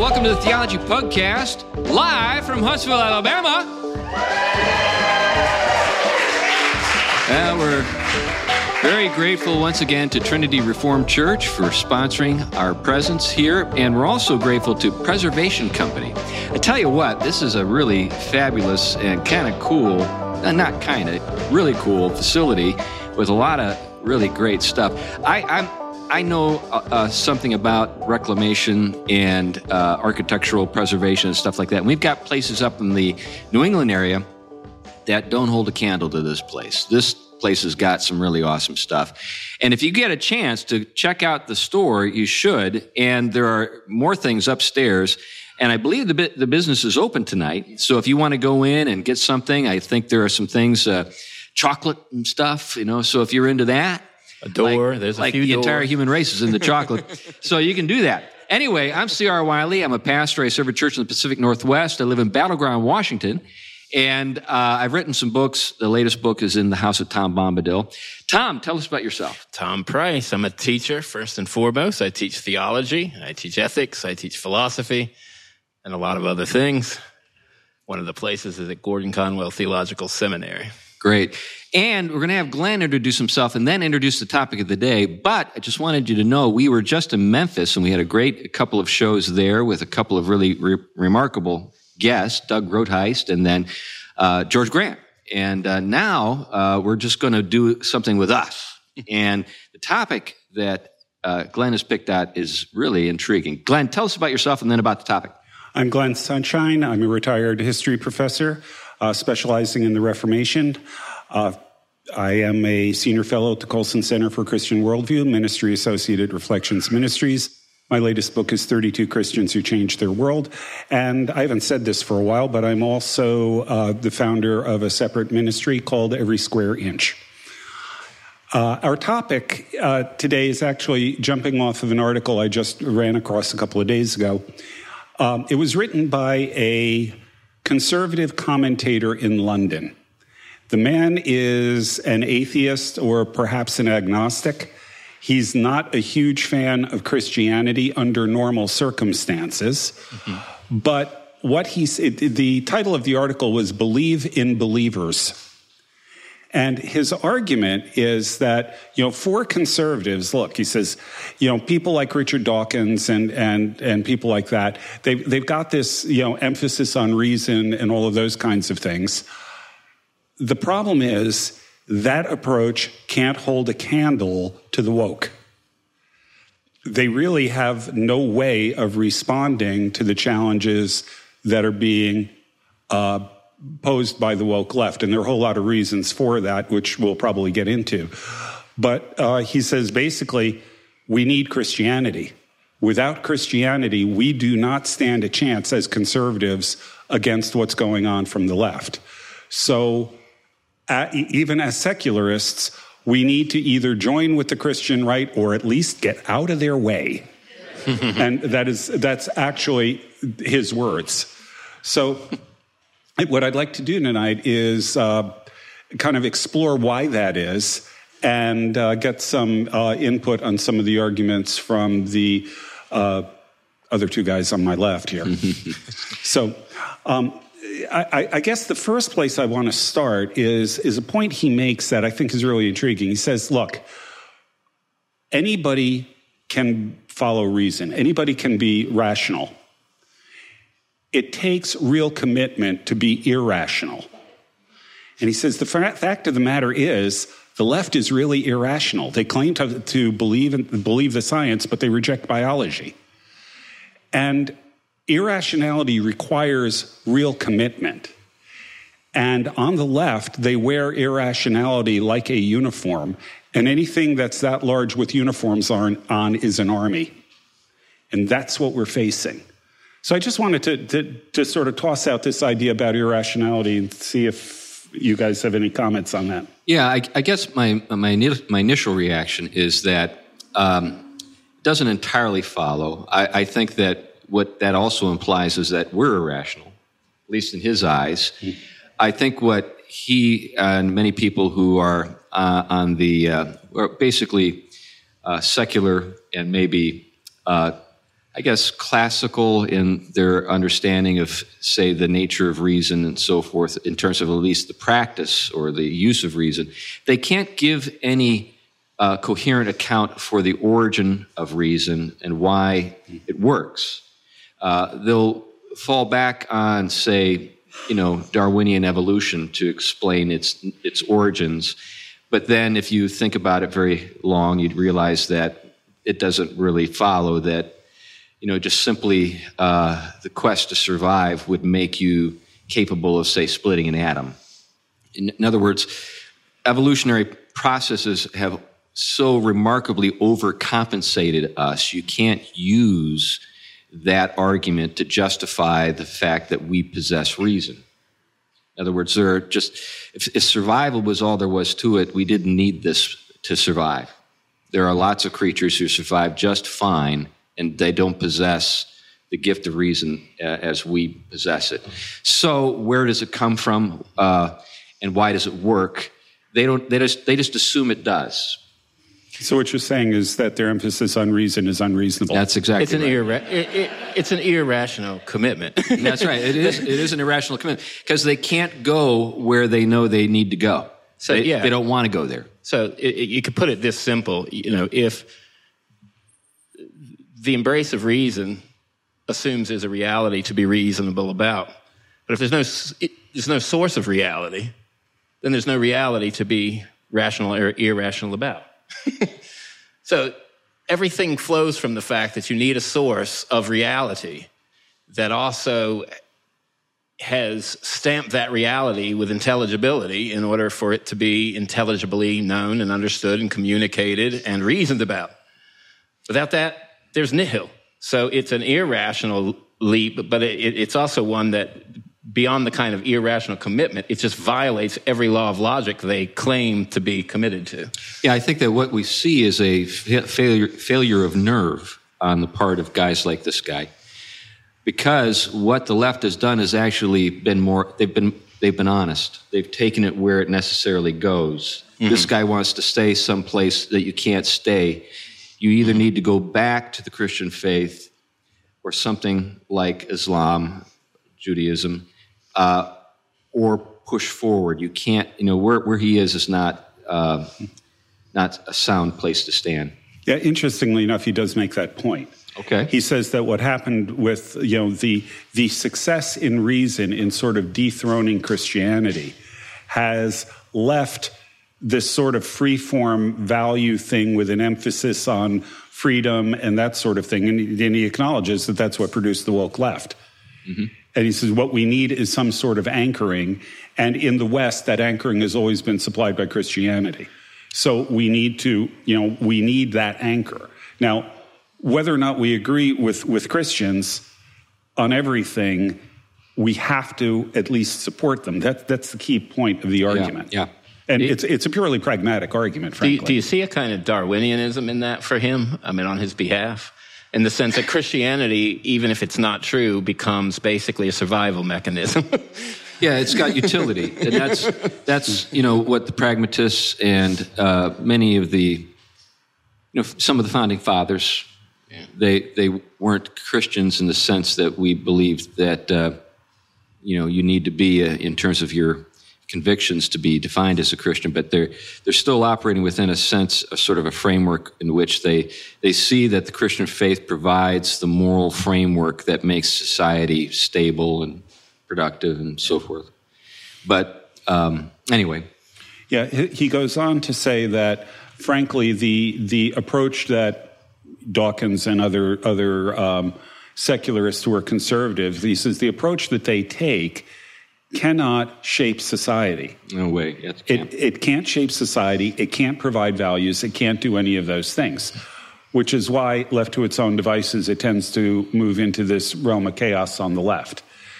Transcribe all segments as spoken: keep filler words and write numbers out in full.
welcome to the Theology Podcast, live from Huntsville, Alabama. Uh, we're very grateful once again to Trinity Reformed Church for sponsoring our presence here, and we're also grateful to Preservation Company. I tell you what, this is a really fabulous and kind of cool, uh, not kind of, really cool facility with a lot of really great stuff. I, I'm I know uh, uh, something about reclamation and uh, architectural preservation and stuff like that. And we've got places up in the New England area that don't hold a candle to this place. This place has got some really awesome stuff. And if you get a chance to check out the store, you should. And there are more things upstairs. And I believe the the business is open tonight. So if you want to go in and get something, I think there are some things, uh, chocolate and stuff, you know. So if you're into that, A door, like, there's a like few the doors. entire human race is in the chocolate. So you can do that. Anyway, I'm C R Wiley. I'm a pastor. I serve a church in the Pacific Northwest. I live in Battleground, Washington. And uh, I've written some books. The latest book is in the house of Tom Bombadil. Tom, tell us about yourself. Tom Price. I'm a teacher, first and foremost. I teach theology. I teach ethics. I teach philosophy and a lot of other things. One of the places is at Gordon Conwell Theological Seminary. Great. And we're going to have Glenn introduce himself and then introduce the topic of the day. But I just wanted you to know we were just in Memphis, and we had a great couple of shows there with a couple of really re- remarkable guests, Doug Rotheist and then uh, George Grant. And uh, now uh, we're just going to do something with us. And the topic that uh, Glenn has picked out is really intriguing. Glenn, tell us about yourself and then about the topic. I'm Glenn Sunshine. I'm a retired history professor uh, specializing in the Reformation. Uh, I am a senior fellow at the Colson Center for Christian Worldview, Ministry Associated Reflections Ministries. My latest book is thirty-two Christians Who Changed Their World. And I haven't said this for a while, but I'm also uh, the founder of a separate ministry called Every Square Inch. Uh, our topic uh, today is actually jumping off of an article I just ran across a couple of days ago. Um, it was written by a conservative commentator in London. The man is an atheist or perhaps an agnostic. He's not a huge fan of Christianity under normal circumstances. Mm-hmm. But what he's, it, the title of the article was Believe in Believers. And his argument is that, you know, for conservatives, look, he says, you know, people like Richard Dawkins and and and people like that, they've, they've got this, you know, emphasis on reason and all of those kinds of things. The problem is that approach can't hold a candle to the woke. They really have no way of responding to the challenges that are being uh, posed by the woke left. And there are a whole lot of reasons for that, which we'll probably get into. But uh, he says, basically, we need Christianity. Without Christianity, we do not stand a chance as conservatives against what's going on from the left. So uh, even as secularists, we need to either join with the Christian right or at least get out of their way. And that is that's actually his words. So what I'd like to do tonight is uh, kind of explore why that is and uh, get some uh, input on some of the arguments from the uh, other two guys on my left here. So um, I, I guess the first place I want to start is, is a point he makes that I think is really intriguing. He says, look, anybody can follow reason. Anybody can be rational. It takes real commitment to be irrational. And he says the fact of the matter is the left is really irrational. They claim to, to believe in, believe the science, but they reject biology. And irrationality requires real commitment. And on the left, they wear irrationality like a uniform. And anything that's that large with uniforms on, on is an army. And that's what we're facing. So I just wanted to, to, to sort of toss out this idea about irrationality and see if you guys have any comments on that. Yeah, I, I guess my my my initial reaction is that um, it doesn't entirely follow. I, I think that what that also implies is that we're irrational, at least in his eyes. Mm-hmm. I think what he and many people who are uh, on the uh, are basically uh, secular and maybe uh, I guess, classical in their understanding of, say, the nature of reason and so forth, in terms of at least the practice or the use of reason. They can't give any uh, coherent account for the origin of reason and why it works. Uh, they'll fall back on, say, you know, Darwinian evolution to explain its its origins. But then if you think about it very long, you'd realize that it doesn't really follow that, you know, just simply uh, the quest to survive would make you capable of, say, splitting an atom. In, in other words, evolutionary processes have so remarkably overcompensated us, you can't use that argument to justify the fact that we possess reason. In other words, there are just if, if survival was all there was to it, we didn't need this to survive. There are lots of creatures who survive just fine, and they don't possess the gift of reason uh, as we possess it. So, where does it come from, uh, and why does it work? They don't. They just. They just assume it does. So what you're saying is that their emphasis on reason is unreasonable. That's exactly it's an right. Irra- it, it, it's an irrational commitment. That's right. It is. It is an irrational commitment because they can't go where they know they need to go. So they, yeah, they don't want to go there. So it, it, you could put it this simple. You know, if the embrace of reason assumes there's a reality to be reasonable about, but if there's no it, there's no source of reality, then there's no reality to be rational or irrational about. So everything flows from the fact that you need a source of reality that also has stamped that reality with intelligibility in order for it to be intelligibly known and understood and communicated and reasoned about. Without that, there's nihil. So it's an irrational leap, but it, it's also one that, beyond the kind of irrational commitment, it just violates every law of logic they claim to be committed to. Yeah, I think that what we see is a fa- failure, failure of nerve on the part of guys like this guy, because what the left has done has actually been more. They've been they've been honest. They've taken it where it necessarily goes. Mm-hmm. This guy wants to stay someplace that you can't stay. You either mm-hmm. need to go back to the Christian faith or something like Islam, Judaism. Uh, or push forward. You can't, you know, where where he is is not uh, not a sound place to stand. Yeah, interestingly enough, he does make that point. Okay. He says that what happened with, you know, the the success in reason in sort of dethroning Christianity has left this sort of free-form value thing with an emphasis on freedom and that sort of thing. And he, and he acknowledges that that's what produced the woke left. Mm-hmm. And he says what we need is some sort of anchoring. And in the West, that anchoring has always been supplied by Christianity. So we need to, you know, we need that anchor. Now, whether or not we agree with, with Christians on everything, we have to at least support them. That, that's the key point of the argument. Yeah. yeah. And it, it's it's a purely pragmatic argument, frankly. Do you, do you see a kind of Darwinianism in that for him? I mean, on his behalf? In the sense that Christianity, even if it's not true, becomes basically a survival mechanism. Yeah, it's got utility. And that's, that's you know, what the pragmatists and uh, many of the, you know, some of the founding fathers, yeah. they they weren't Christians in the sense that we believed that, uh, you know, you need to be, uh, in terms of your convictions, to be defined as a Christian, but they're they're still operating within a sense, a sort of a framework in which they they see that the Christian faith provides the moral framework that makes society stable and productive and so forth. But um, anyway, yeah, he goes on to say that, frankly, the the approach that Dawkins and other other um, secularists who are conservative, he says the approach that they take cannot shape society. No way. It can't. It, it can't shape society. It can't provide values. It can't do any of those things, which is why, left to its own devices, it tends to move into this realm of chaos on the left.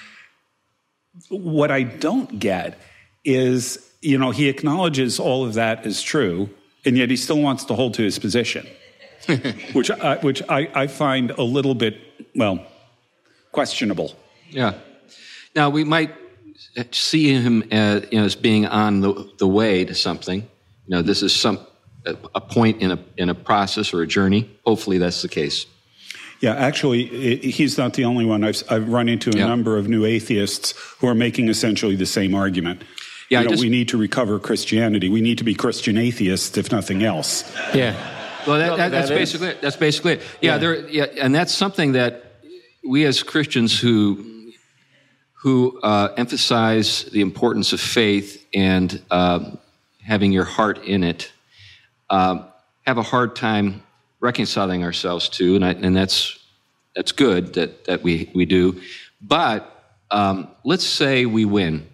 What I don't get is, you know, he acknowledges all of that is true, and yet he still wants to hold to his position, which, I, which I, I find a little bit, well, questionable. Yeah. Now, we might see him as, you know, as being on the, the way to something. You know, this is some a point in a in a process or a journey. Hopefully, that's the case. Yeah, actually, it, he's not the only one. I've, I've run into a yeah. number of new atheists who are making essentially the same argument. Yeah, you know, just, we need to recover Christianity. We need to be Christian atheists, if nothing else. Yeah. Well, that, Well, that, that's that is- basically it. That's basically it. Yeah, Yeah. there. Yeah, and that's something that we as Christians who who uh, emphasize the importance of faith and uh, having your heart in it uh, have a hard time reconciling ourselves to, and I, and that's that's good that that we we do. But um, let's say we win.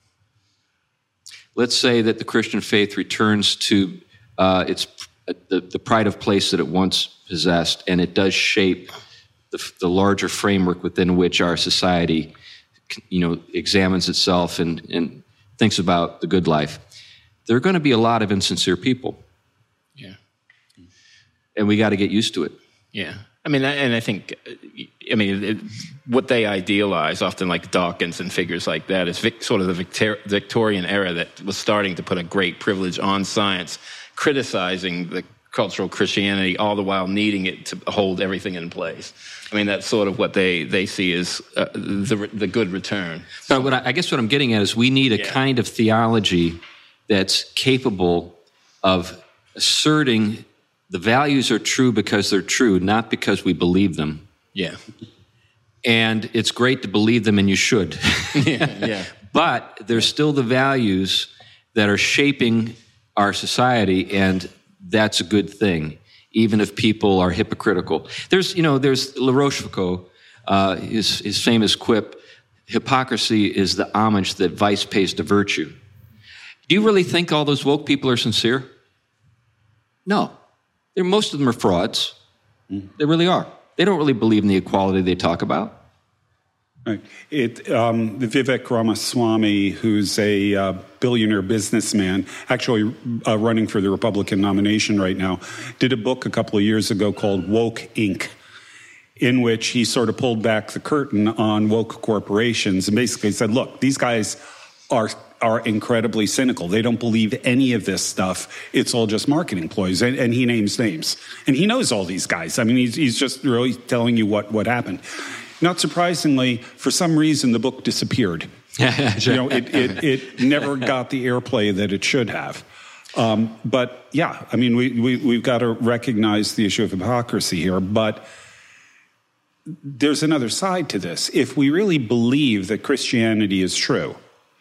Let's say that the Christian faith returns to uh, its the, the pride of place that it once possessed, and it does shape the, the larger framework within which our society, you know, examines itself and, and thinks about the good life. There are going to be a lot of insincere people. Yeah. And we got to get used to it. Yeah. I mean, and I think, I mean, it, what they idealize, often like Dawkins and figures like that, is vic, sort of the Victor, Victorian era that was starting to put a great privilege on science, criticizing the cultural Christianity, all the while needing it to hold everything in place. I mean, that's sort of what they, they see as uh, the the good return. So what I, I guess what I'm getting at is we need a Yeah. kind of theology that's capable of asserting the values are true because they're true, not because we believe them. Yeah. And it's great to believe them, and you should. yeah, yeah. But there's still the values that are shaping our society, and that's a good thing, even if people are hypocritical. There's, you know, there's La Rochefoucauld, uh, his, his famous quip, hypocrisy is the homage that vice pays to virtue. Do you really think all those woke people are sincere? No. They're, most of them are frauds. Mm. They really are. They don't really believe in the equality they talk about. Right. It, um, Vivek Ramaswamy, who's a uh, billionaire businessman, actually uh, running for the Republican nomination right now, did a book a couple of years ago called Woke Incorporated, in which he sort of pulled back the curtain on woke corporations and basically said, look, these guys are are incredibly cynical. They don't believe any of this stuff. It's all just marketing ploys. And, and he names names. And he knows all these guys. I mean, he's, he's just really telling you what, what happened. Not surprisingly, for some reason, the book disappeared. You know, it, it, it never got the airplay that it should have. Um, but yeah, I mean, we, we, we've got to recognize the issue of hypocrisy here. But there's another side to this. If we really believe that Christianity is true,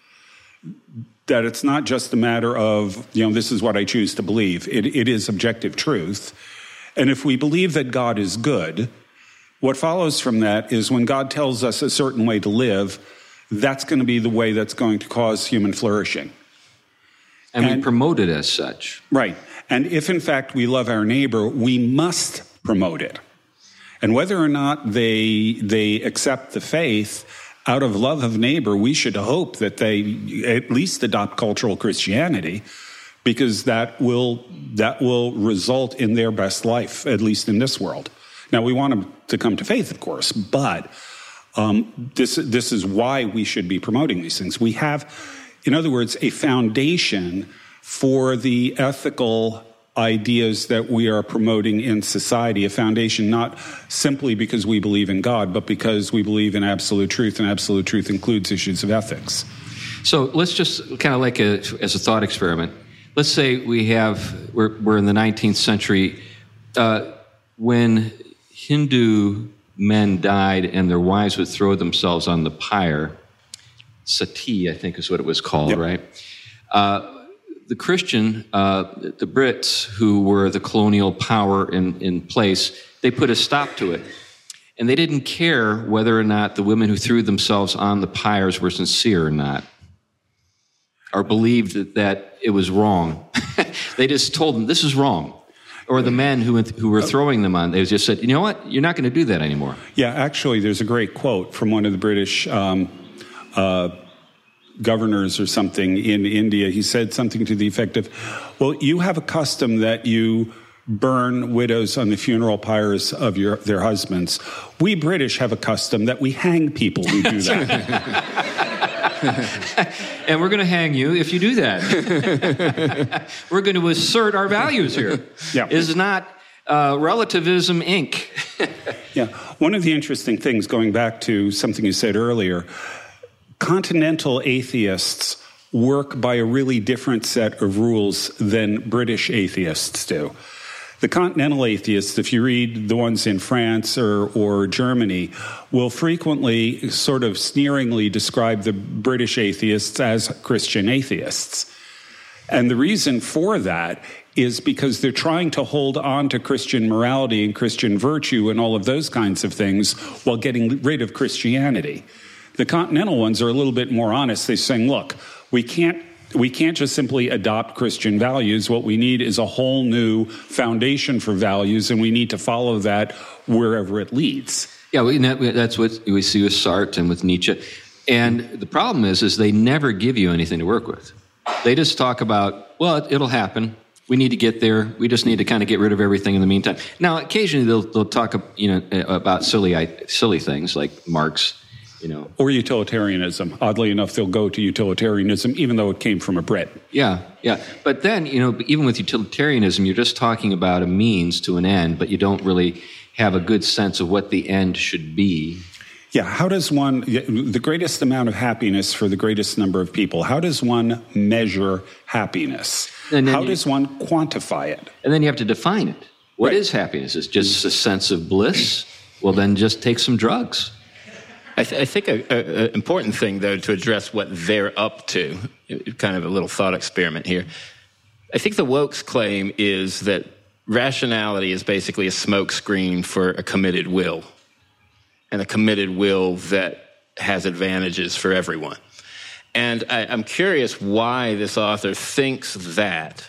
that it's not just a matter of, you know, this is what I choose to believe. It, it is objective truth. And if we believe that God is good, what follows from that is when God tells us a certain way to live, that's going to be the way that's going to cause human flourishing. And, and we promote it as such. Right. And if, in fact, we love our neighbor, we must promote it. And whether or not they they accept the faith, out of love of neighbor, we should hope that they at least adopt cultural Christianity, because that will that will result in their best life, at least in this world. Now, we want them to come to faith, of course, but um, this this is why we should be promoting these things. We have, in other words, a foundation for the ethical ideas that we are promoting in society, a foundation not simply because we believe in God, but because we believe in absolute truth, and absolute truth includes issues of ethics. So let's just kind of like a, as a thought experiment, let's say we have, we're, we're in the nineteenth century, uh, when Hindu men died and their wives would throw themselves on the pyre, sati, I think is what it was called, yep. right? Uh, The Christian, uh, the Brits, who were the colonial power in, in place, they put a stop to it. And they didn't care whether or not the women who threw themselves on the pyres were sincere or not, or believed that, that it was wrong. They just told them, this is wrong. Or the men who, who were throwing them on, they just said, you know what, you're not going to do that anymore. Yeah, actually, there's a great quote from one of the British um, uh governors or something in India. He said something to the effect of, well, you have a custom that you burn widows on the funeral pyres of your their husbands. We British have a custom that we hang people who do that. And we're going to hang you if you do that. We're going to assert our values here. Yeah. It's not Uh, Relativism, Incorporated. Yeah. One of the interesting things, going back to something you said earlier, continental atheists work by a really different set of rules than British atheists do. The continental atheists, if you read the ones in France or, or Germany, will frequently sort of sneeringly describe the British atheists as Christian atheists. And the reason for that is because they're trying to hold on to Christian morality and Christian virtue and all of those kinds of things while getting rid of Christianity. The continental ones are a little bit more honest. They're saying, look, we can't we can't just simply adopt Christian values. What we need is a whole new foundation for values, and we need to follow that wherever it leads. Yeah, we, that's what we see with Sartre and with Nietzsche. And the problem is, is they never give you anything to work with. They just talk about, well, it'll happen. We need to get there. We just need to kind of get rid of everything in the meantime. Now, occasionally they'll they'll talk, you know, about silly silly things like Marx, you know, or utilitarianism. Oddly enough, they'll go to utilitarianism, even though it came from a Brit. Yeah, yeah. But then, you know, even with utilitarianism, you're just talking about a means to an end, but you don't really have a good sense of what the end should be. Yeah, how does one, the greatest amount of happiness for the greatest number of people, how does one measure happiness? How you, does one quantify it? And then you have to define it. What right. is happiness? Is just a sense of bliss? Well, then just take some drugs. I, th- I think an important thing, though, to address what they're up to, kind of a little thought experiment here. I think the woke's claim is that rationality is basically a smokescreen for a committed will, and a committed will that has advantages for everyone. And I, I'm curious why this author thinks that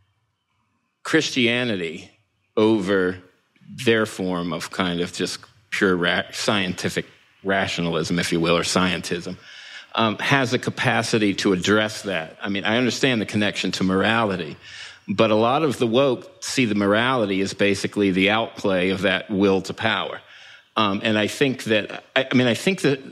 Christianity, over their form of kind of just pure ra- scientific rationalism, if you will, or scientism, um, has a capacity to address that. I mean, I understand the connection to morality, but a lot of the woke see the morality as basically the outplay of that will to power. Um, and I think that, I, I mean, I think that,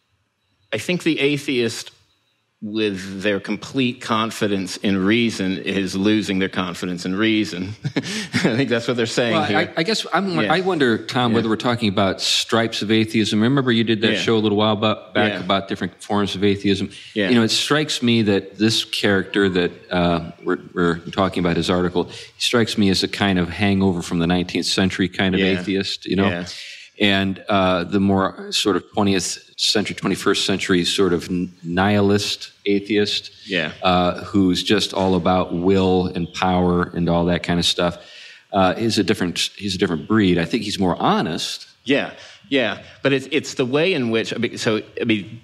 I think the atheist with their complete confidence in reason is losing their confidence in reason. I think that's what they're saying well, here. I, I guess I'm, yeah. I wonder, Tom, yeah. whether we're talking about stripes of atheism. Remember you did that yeah. show a little while back yeah. about different forms of atheism? Yeah. You know, it strikes me that this character that uh, we're, we're talking about, his article, he strikes me as a kind of hangover from the nineteenth century kind of yeah. atheist, you know? Yeah. And uh, the more sort of twentieth century, twenty-first century sort of nihilist atheist, yeah. uh, who's just all about will and power and all that kind of stuff, uh, is a different. He's a different breed. I think he's more honest. Yeah, yeah. But it's it's the way in which. I mean, so I mean,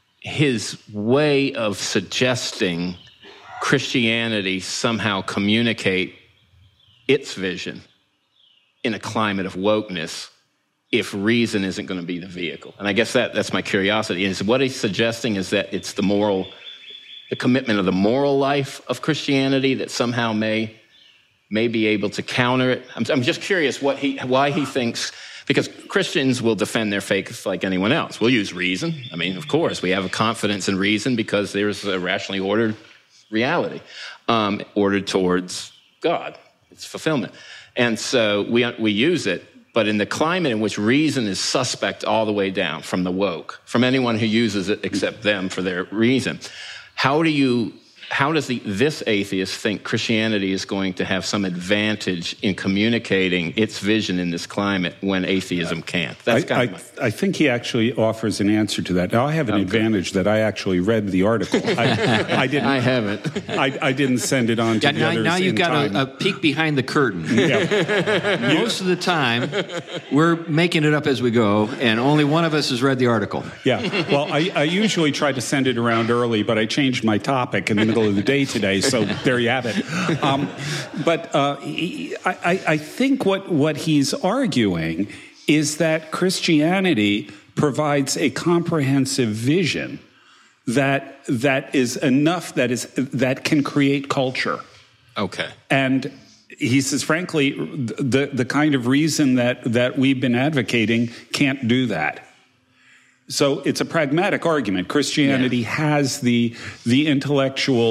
his way of suggesting Christianity somehow communicate its vision in a climate of wokeness, if reason isn't going to be the vehicle. And I guess that that's my curiosity. Is what he's suggesting is that it's the moral, the commitment of the moral life of Christianity that somehow may may be able to counter it. I'm, I'm just curious what he why he thinks, because Christians will defend their faith like anyone else. We'll use reason. I mean, of course, we have a confidence in reason because there's a rationally ordered reality, um, ordered towards God. It's fulfillment. And so we we use it. But in the climate in which reason is suspect all the way down, from the woke, from anyone who uses it except them for their reason, how do you, how does the, this atheist think Christianity is going to have some advantage in communicating its vision in this climate when atheism can't? That's I, kind I, of my... I think he actually offers an answer to that. Now, I have an okay. advantage that I actually read the article. I, I didn't. I haven't. I, I didn't send it on to yeah, the now, others. Now you've in got time. a, a peek behind the curtain. Yeah. Most of the time, we're making it up as we go, and only one of us has read the article. Yeah. Well, I, I usually try to send it around early, but I changed my topic in the middle of the day today, so there you have it. Um, but uh, he, I, I think what, what he's arguing is that Christianity provides a comprehensive vision that that is enough that is that can create culture. Okay. And he says, frankly, the the kind of reason that that we've been advocating can't do that. So it's a pragmatic argument. Christianity yeah. has the the intellectual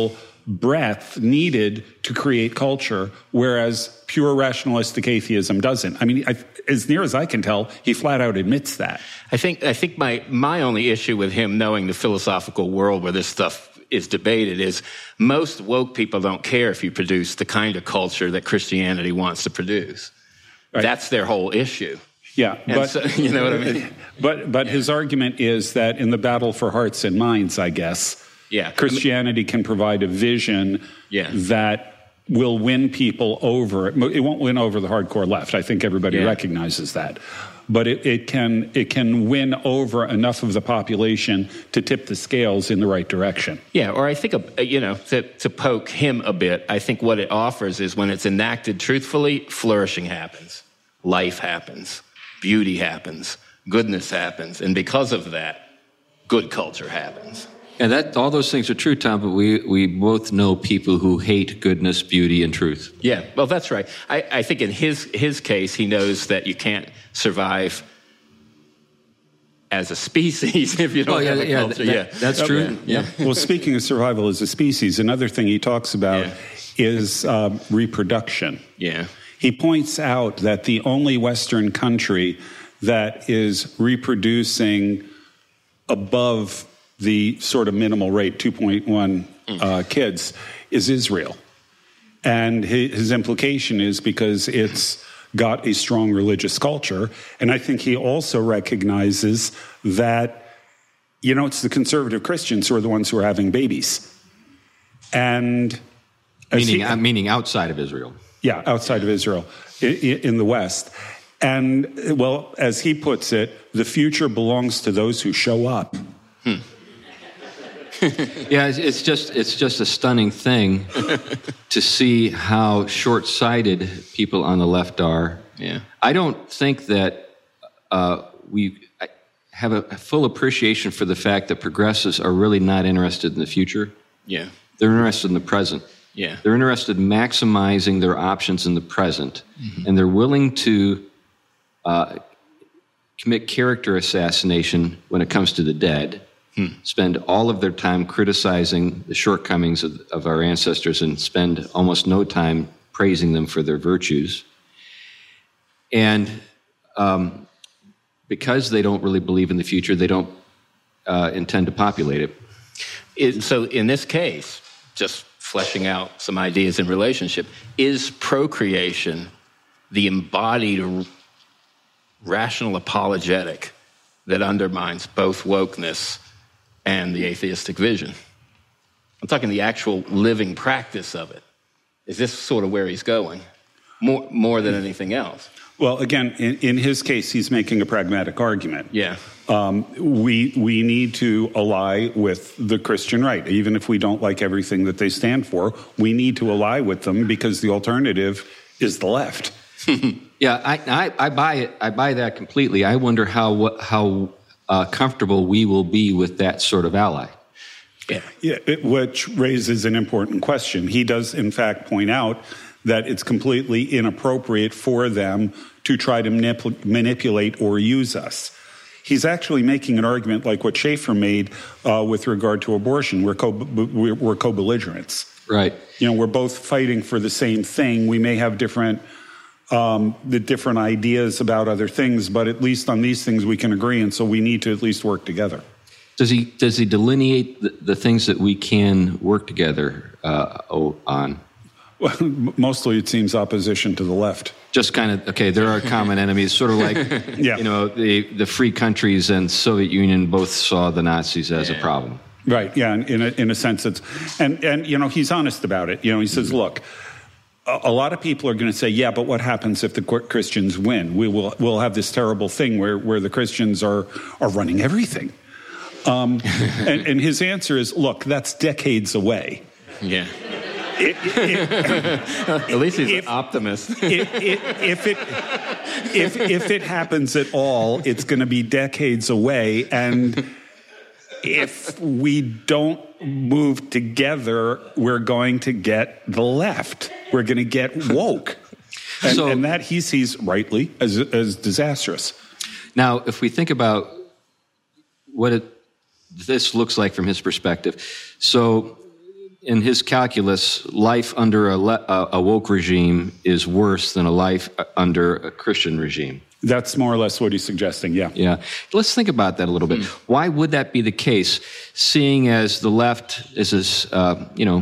breadth needed to create culture, whereas pure rationalistic atheism doesn't. I mean, I, as near as I can tell, he flat out admits that. I think I think my my only issue with him knowing the philosophical world where this stuff is debated is most woke people don't care if you produce the kind of culture that Christianity wants to produce. Right. That's their whole issue. Yeah, and but so, you know what I mean. But but yeah. His argument is that in the battle for hearts and minds, I guess, yeah, Christianity can provide a vision yeah. that will win people over. It won't win over the hardcore left. I think everybody yeah. recognizes that. But it, it can it can win over enough of the population to tip the scales in the right direction. Yeah, or I think, you know, to, to poke him a bit, I think what it offers is when it's enacted truthfully, flourishing happens, life happens, beauty happens, goodness happens, and because of that, good culture happens. And that all those things are true, Tom, but we, we both know people who hate goodness, beauty, and truth. Yeah, well, that's right. I, I think in his his case, he knows that you can't survive as a species if you don't oh, yeah, have a yeah, culture. That, yeah, that's true. Yeah. Yeah. Well, speaking of survival as a species, another thing he talks about yeah. is uh, reproduction. Yeah. He points out that the only Western country that is reproducing above the sort of minimal rate, two point one uh, kids, is Israel. And his implication is because it's got a strong religious culture. And I think he also recognizes that, you know, it's the conservative Christians who are the ones who are having babies. And meaning, he, uh, meaning outside of Israel. Yeah, outside of Israel, in, in the West. And, well, as he puts it, the future belongs to those who show up. Hmm. Yeah, it's just it's just a stunning thing to see how short-sighted people on the left are. Yeah, I don't think that uh, we have a full appreciation for the fact that progressives are really not interested in the future. Yeah, they're interested in the present. Yeah, they're interested in maximizing their options in the present, mm-hmm. and they're willing to uh, commit character assassination when it comes to the dead. Hmm. Spend all of their time criticizing the shortcomings of, of our ancestors and spend almost no time praising them for their virtues. And um, because they don't really believe in the future, they don't uh, intend to populate it. it. So in this case, just fleshing out some ideas in relationship, is procreation the embodied r- rational apologetic that undermines both wokeness and the atheistic vision? I'm talking the actual living practice of it. Is this sort of where he's going, more more than anything else? Well, again, in, in his case, he's making a pragmatic argument. Yeah. Um, we we need to ally with the Christian right. Even if we don't like everything that they stand for, we need to ally with them because the alternative is the left. Yeah, I, I, I buy it. I buy that completely. I wonder how how uh, comfortable we will be with that sort of ally. Yeah, yeah it, which raises an important question. He does, in fact, point out that it's completely inappropriate for them to try to manip- manipulate or use us. He's actually making an argument like what Schaeffer made uh, with regard to abortion. We're, co- we're, we're co-belligerents. Right. You know, we're both fighting for the same thing. We may have different um, the different ideas about other things, but at least on these things we can agree, and so we need to at least work together. Does he does he delineate the, the things that we can work together uh, on? Well, mostly it seems opposition to the left. Just kind of, okay, there are common enemies, sort of like, yeah. you know, the, the free countries and Soviet Union both saw the Nazis as yeah. a problem. Right, yeah, in a, in a sense it's, and, and, you know, he's honest about it. You know, he says, mm-hmm. look, a, a lot of people are going to say, yeah, but what happens if the Christians win? We will we'll have this terrible thing where, where the Christians are, are running everything. Um, and, and his answer is, look, that's decades away. Yeah. It, it, At least he's if, an optimist. it, it, if it if if it happens at all, it's going to be decades away, and if we don't move together, we're going to get the left. We're going to get woke, and, so, and that he sees rightly as as disastrous. Now, if we think about what it, this looks like from his perspective, so. in his calculus, life under a, le- a woke regime is worse than a life under a Christian regime. That's more or less what he's suggesting, yeah. Yeah. Let's think about that a little bit. Hmm. Why would that be the case, seeing as the left is as, uh, you know,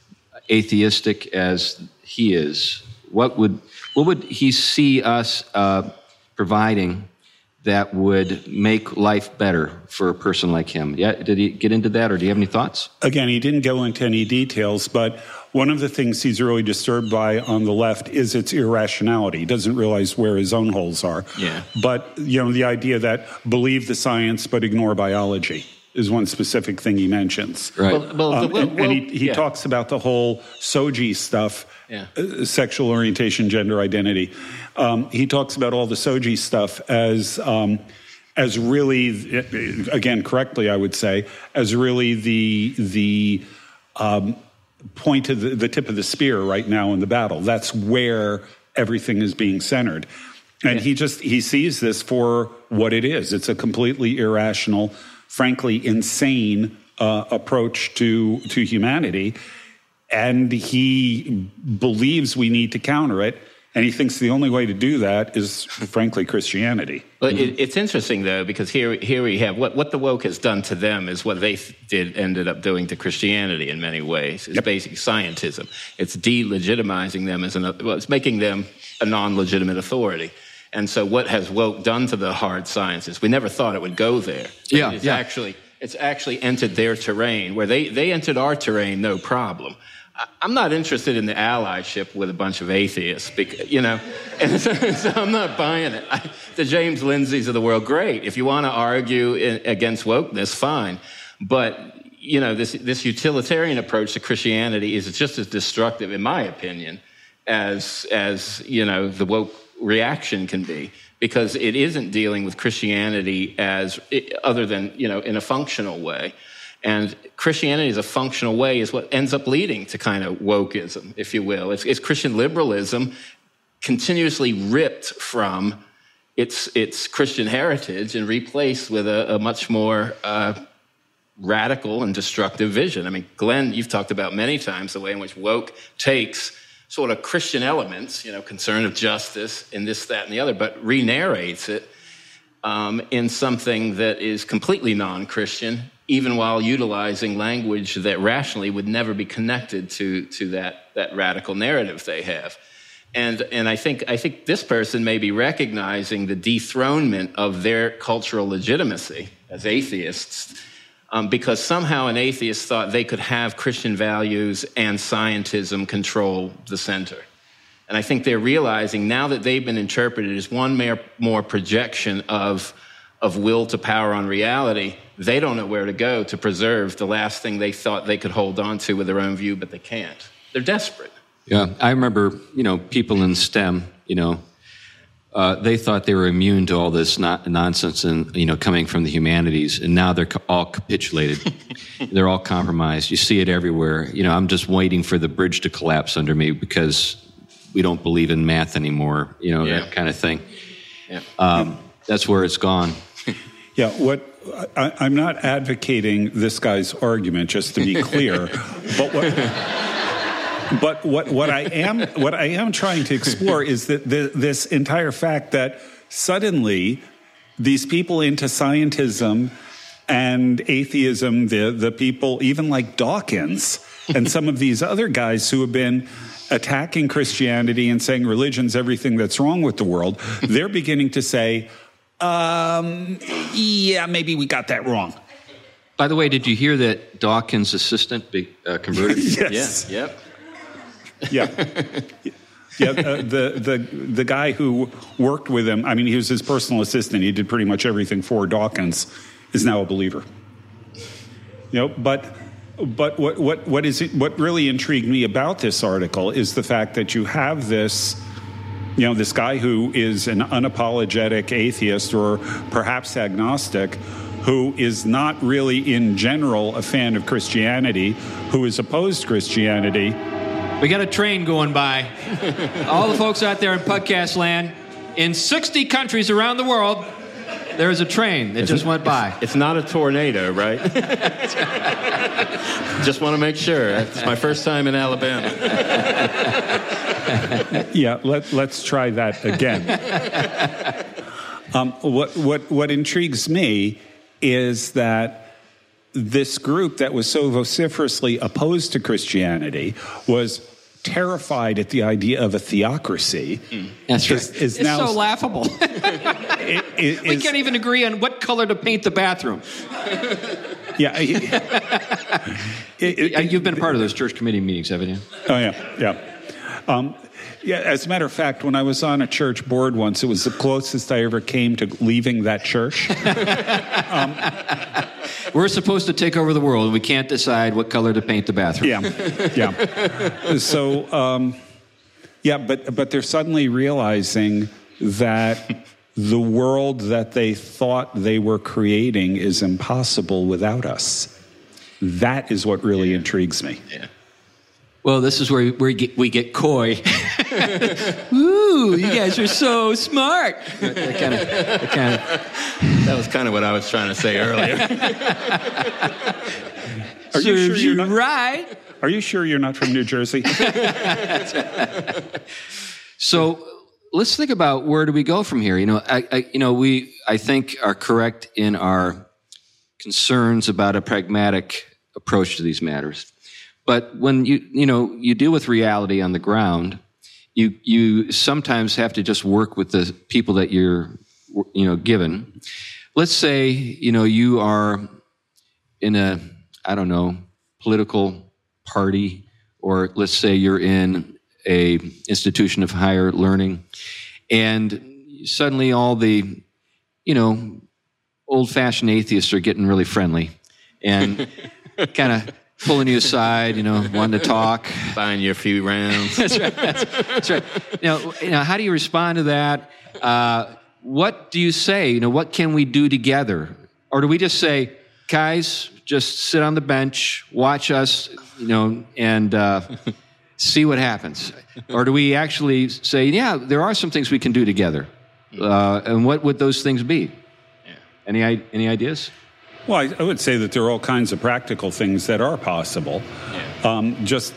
atheistic as he is? What would what would he see us uh, providing that would make life better for a person like him? Yeah, did he get into that, or do you have any thoughts? Again, he didn't go into any details, but one of the things he's really disturbed by on the left is its irrationality. He doesn't realize where his own holes are. Yeah. But, you know, the idea that believe the science but ignore biology is one specific thing he mentions. Right. Well, well, um, well, and, and he, he yeah. talks about the whole SOGI stuff, Yeah. uh, sexual orientation, gender identity. Um, he talks about all the SOGI stuff as um, as really, again, correctly, I would say, as really the the um, point of the, the tip of the spear right now in the battle. That's where everything is being centered. And yeah. he just, he sees this for what it is. It's a completely irrational, frankly, insane uh, approach to, to humanity. And he believes we need to counter it. And he thinks the only way to do that is, frankly, Christianity. But it, it's interesting, though, because here, here we have what, what the woke has done to them is what they did ended up doing to Christianity in many ways. It's yep. basic scientism. It's delegitimizing them as an, well, it's making them a non-legitimate authority. And so what has woke done to the hard sciences? We never thought it would go there. Yeah, it's yeah. actually it's actually entered their terrain, where they, they entered our terrain, no problem. I'm not interested in the allyship with a bunch of atheists, because, you know, and so, so I'm not buying it. I, the James Lindsays of the world, great. If you want to argue in, against wokeness, fine. But, you know, this, this utilitarian approach to Christianity is just as destructive, in my opinion, as, as, you know, the woke reaction can be, because it isn't dealing with Christianity as, other than, you know, in a functional way. And Christianity as a functional way is what ends up leading to kind of wokeism, if you will. It's, it's Christian liberalism continuously ripped from its, its Christian heritage and replaced with a, a much more uh, radical and destructive vision. I mean, Glenn, you've talked about many times the way in which woke takes sort of Christian elements, you know, concern of justice and this, that, and the other, but re-narrates it um, in something that is completely non-Christian, even while utilizing language that rationally would never be connected to, to that, that radical narrative they have. And, and I think, I think this person may be recognizing the dethronement of their cultural legitimacy as atheists, um, because somehow an atheist thought they could have Christian values and scientism control the center. And I think they're realizing now that they've been interpreted as one more, more projection of, of will to power on reality, they don't know where to go to preserve the last thing they thought they could hold on to with their own view, but they can't. They're desperate. Yeah, I remember, you know, people in STEM, you know, uh, they thought they were immune to all this not- nonsense and, you know, coming from the humanities, and now they're co- all capitulated. They're all compromised. You see it everywhere. You know, I'm just waiting for the bridge to collapse under me because we don't believe in math anymore, you know, yeah. that kind of thing. Yeah. Um, that's where it's gone. Yeah, what I, I'm not advocating this guy's argument, just to be clear, but what, but what what I am what I am trying to explore is that the, this entire fact that suddenly these people into scientism and atheism, the the people even like Dawkins and some of these other guys who have been attacking Christianity and saying religion's everything that's wrong with the world, they're beginning to say, Um, yeah, maybe we got that wrong. By the way, did you hear that Dawkins' assistant be, uh, converted? Yes. Yeah. Yep. Yeah. Yeah. Uh, the the the guy who worked with him, I mean, he was his personal assistant. He did pretty much everything for Dawkins. Is now a believer. You know, but but what what what is it? What really intrigued me about this article is the fact that you have this. You know, this guy who is an unapologetic atheist or perhaps agnostic, who is not really in general a fan of Christianity, who is opposed to Christianity. We got a train going by. All the folks out there in podcast land, in sixty countries around the world, There was a train that just went by. It's not a tornado, right? Just want to make sure. It's my first time in Alabama. Yeah, let, let's try that again. Um, what, what, what intrigues me is that this group that was so vociferously opposed to Christianity was terrified at the idea of a theocracy. Mm. That's right. Is, is it's now, so laughable. it, it, we can't even agree on what color to paint the bathroom. Yeah. It, it, it, You've been a part of those church committee meetings, haven't you? Oh, yeah, yeah. Um, yeah, as a matter of fact, when I was on a church board once, it was the closest I ever came to leaving that church. um, We're supposed to take over the world. We can't decide what color to paint the bathroom. Yeah, yeah. So, um, yeah, but but they're suddenly realizing that the world that they thought they were creating is impossible without us. That is what really yeah. intrigues me. Yeah. Well, this is where we get, we get coy. Ooh, you guys are so smart. That kind of, that kind of. That was kind of what I was trying to say earlier. Are you sure you're you not right? Are you sure you're not from New Jersey? So let's think about where do we go from here. You know, I, I you know we I think are correct in our concerns about a pragmatic approach to these matters. But when you you know you deal with reality on the ground, you you sometimes have to just work with the people that you're you know given. Let's say you know you are in a I don't know political party, or let's say you're in a institution of higher learning, and suddenly all the you know old-fashioned atheists are getting really friendly and kind of pulling you aside, you know, wanting to talk. Buying you a few rounds. That's right. That's, that's right. You know, you know, how do you respond to that? Uh, what do you say? You know, what can we do together? Or do we just say, guys, just sit on the bench, watch us, you know, and uh, see what happens? Or do we actually say, yeah, there are some things we can do together? Uh, and what would those things be? Yeah. Any any ideas? Well, I, I would say that there are all kinds of practical things that are possible. Yeah. Um, just,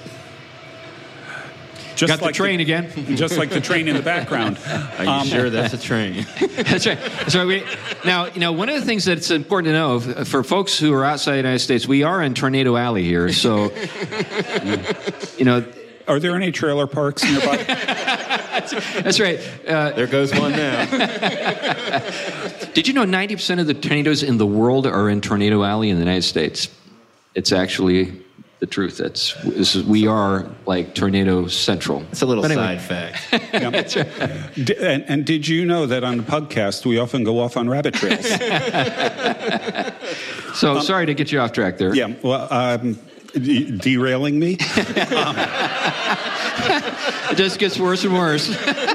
just Got like the train the, again. Just like the train in the background. Are you um, sure that's a train? That's right. So we, now, you know, one of the things that's important to know for folks who are outside the United States, we are in Tornado Alley here. So, you know, are there any trailer parks nearby? that's, that's right. Uh, there goes one now. Did you know ninety percent of the tornadoes in the world are in Tornado Alley in the United States? It's actually the truth. That's this is, we are like Tornado Central. It's a little anyway. side fact. Yeah. That's right. D- and, and did you know that on the podcast we often go off on rabbit trails? So um, sorry to get you off track there. Yeah. Well, um, de- derailing me. um, it just gets worse and worse.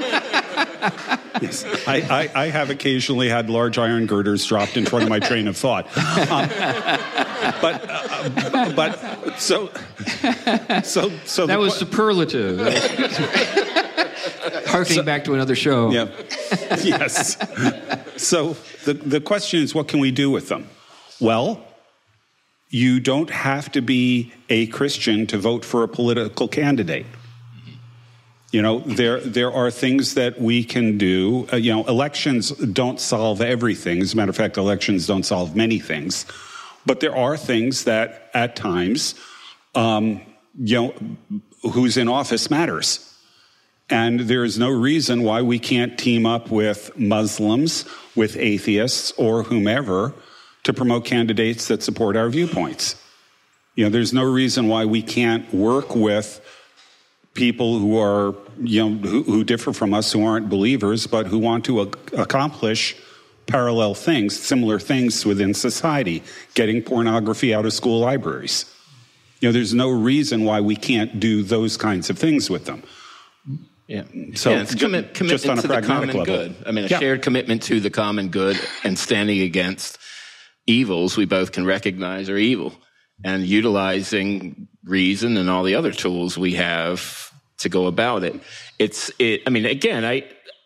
Yes, I, I, I have occasionally had large iron girders dropped in front of my train of thought. Um, but uh, but so so so that the, was superlative. Harkening so, back to another show. Yeah. Yes. So the the question is, what can we do with them? Well, you don't have to be a Christian to vote for a political candidate. You know, there there are things that we can do. Uh, you know, elections don't solve everything. As a matter of fact, elections don't solve many things. But there are things that, at times, um, you know, who's in office matters. And there is no reason why we can't team up with Muslims, with atheists, or whomever to promote candidates that support our viewpoints. You know, there's no reason why we can't work with people who are, you know, who, who differ from us, who aren't believers, but who want to ac- accomplish parallel things, similar things within society, getting pornography out of school libraries. You know, there's no reason why we can't do those kinds of things with them. Yeah. So yeah, it's commit, commitment just on a to the common level. good. I mean, a yeah. shared commitment to the common good and standing against evils we both can recognize are evil, and utilizing reason and all the other tools we have to go about it. It's, it, I mean, again, I,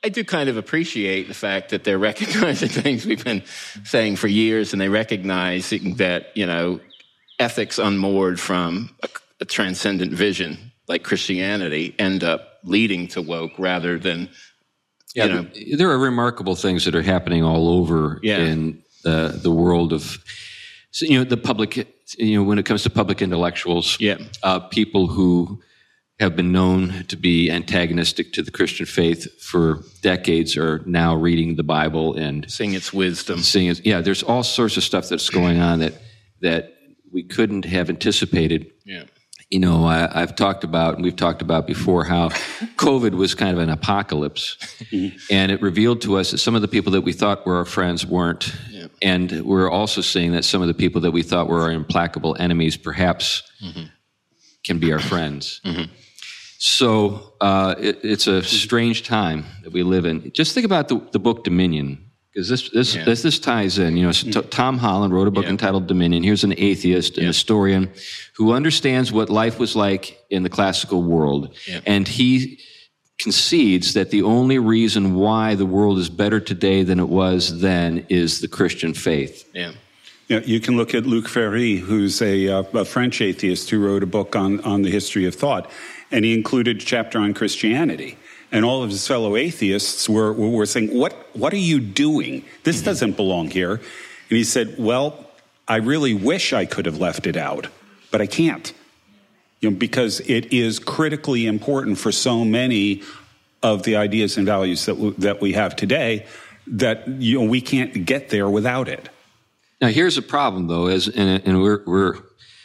I do kind of appreciate the fact that they're recognizing things we've been saying for years, and they recognize that, you know, ethics unmoored from a, a transcendent vision like Christianity end up leading to woke rather than, yeah, you know. There are remarkable things that are happening all over yeah. in uh, the world of, you know, the public, you know, when it comes to public intellectuals, yeah. uh, people who have been known to be antagonistic to the Christian faith for decades are now reading the Bible and seeing its wisdom. Seeing it, yeah, there's all sorts of stuff that's going on that that we couldn't have anticipated. Yeah. You know, I, I've talked about, and we've talked about before, how COVID was kind of an apocalypse, mm-hmm. and it revealed to us that some of the people that we thought were our friends weren't, yeah. and we're also seeing that some of the people that we thought were our implacable enemies perhaps mm-hmm. can be our friends. Mm-hmm. So uh, it, it's a strange time that we live in. Just think about the, the book Dominion, because this this, yeah. this this ties in. You know, t- Tom Holland wrote a book yeah. entitled Dominion. Here's an atheist, an yeah. historian, who understands what life was like in the classical world, yeah. and he concedes that the only reason why the world is better today than it was then is the Christian faith. Yeah. Yeah, you can look at Luc Ferry, who's a, uh, a French atheist who wrote a book on, on the history of thought, and he included a chapter on Christianity. And all of his fellow atheists were, were saying, what, what are you doing? This mm-hmm. doesn't belong here. And he said, well, I really wish I could have left it out, but I can't. You know, because it is critically important for so many of the ideas and values that, w- that we have today that, you know, we can't get there without it. Now, here's a problem, though, as and, and we're, we're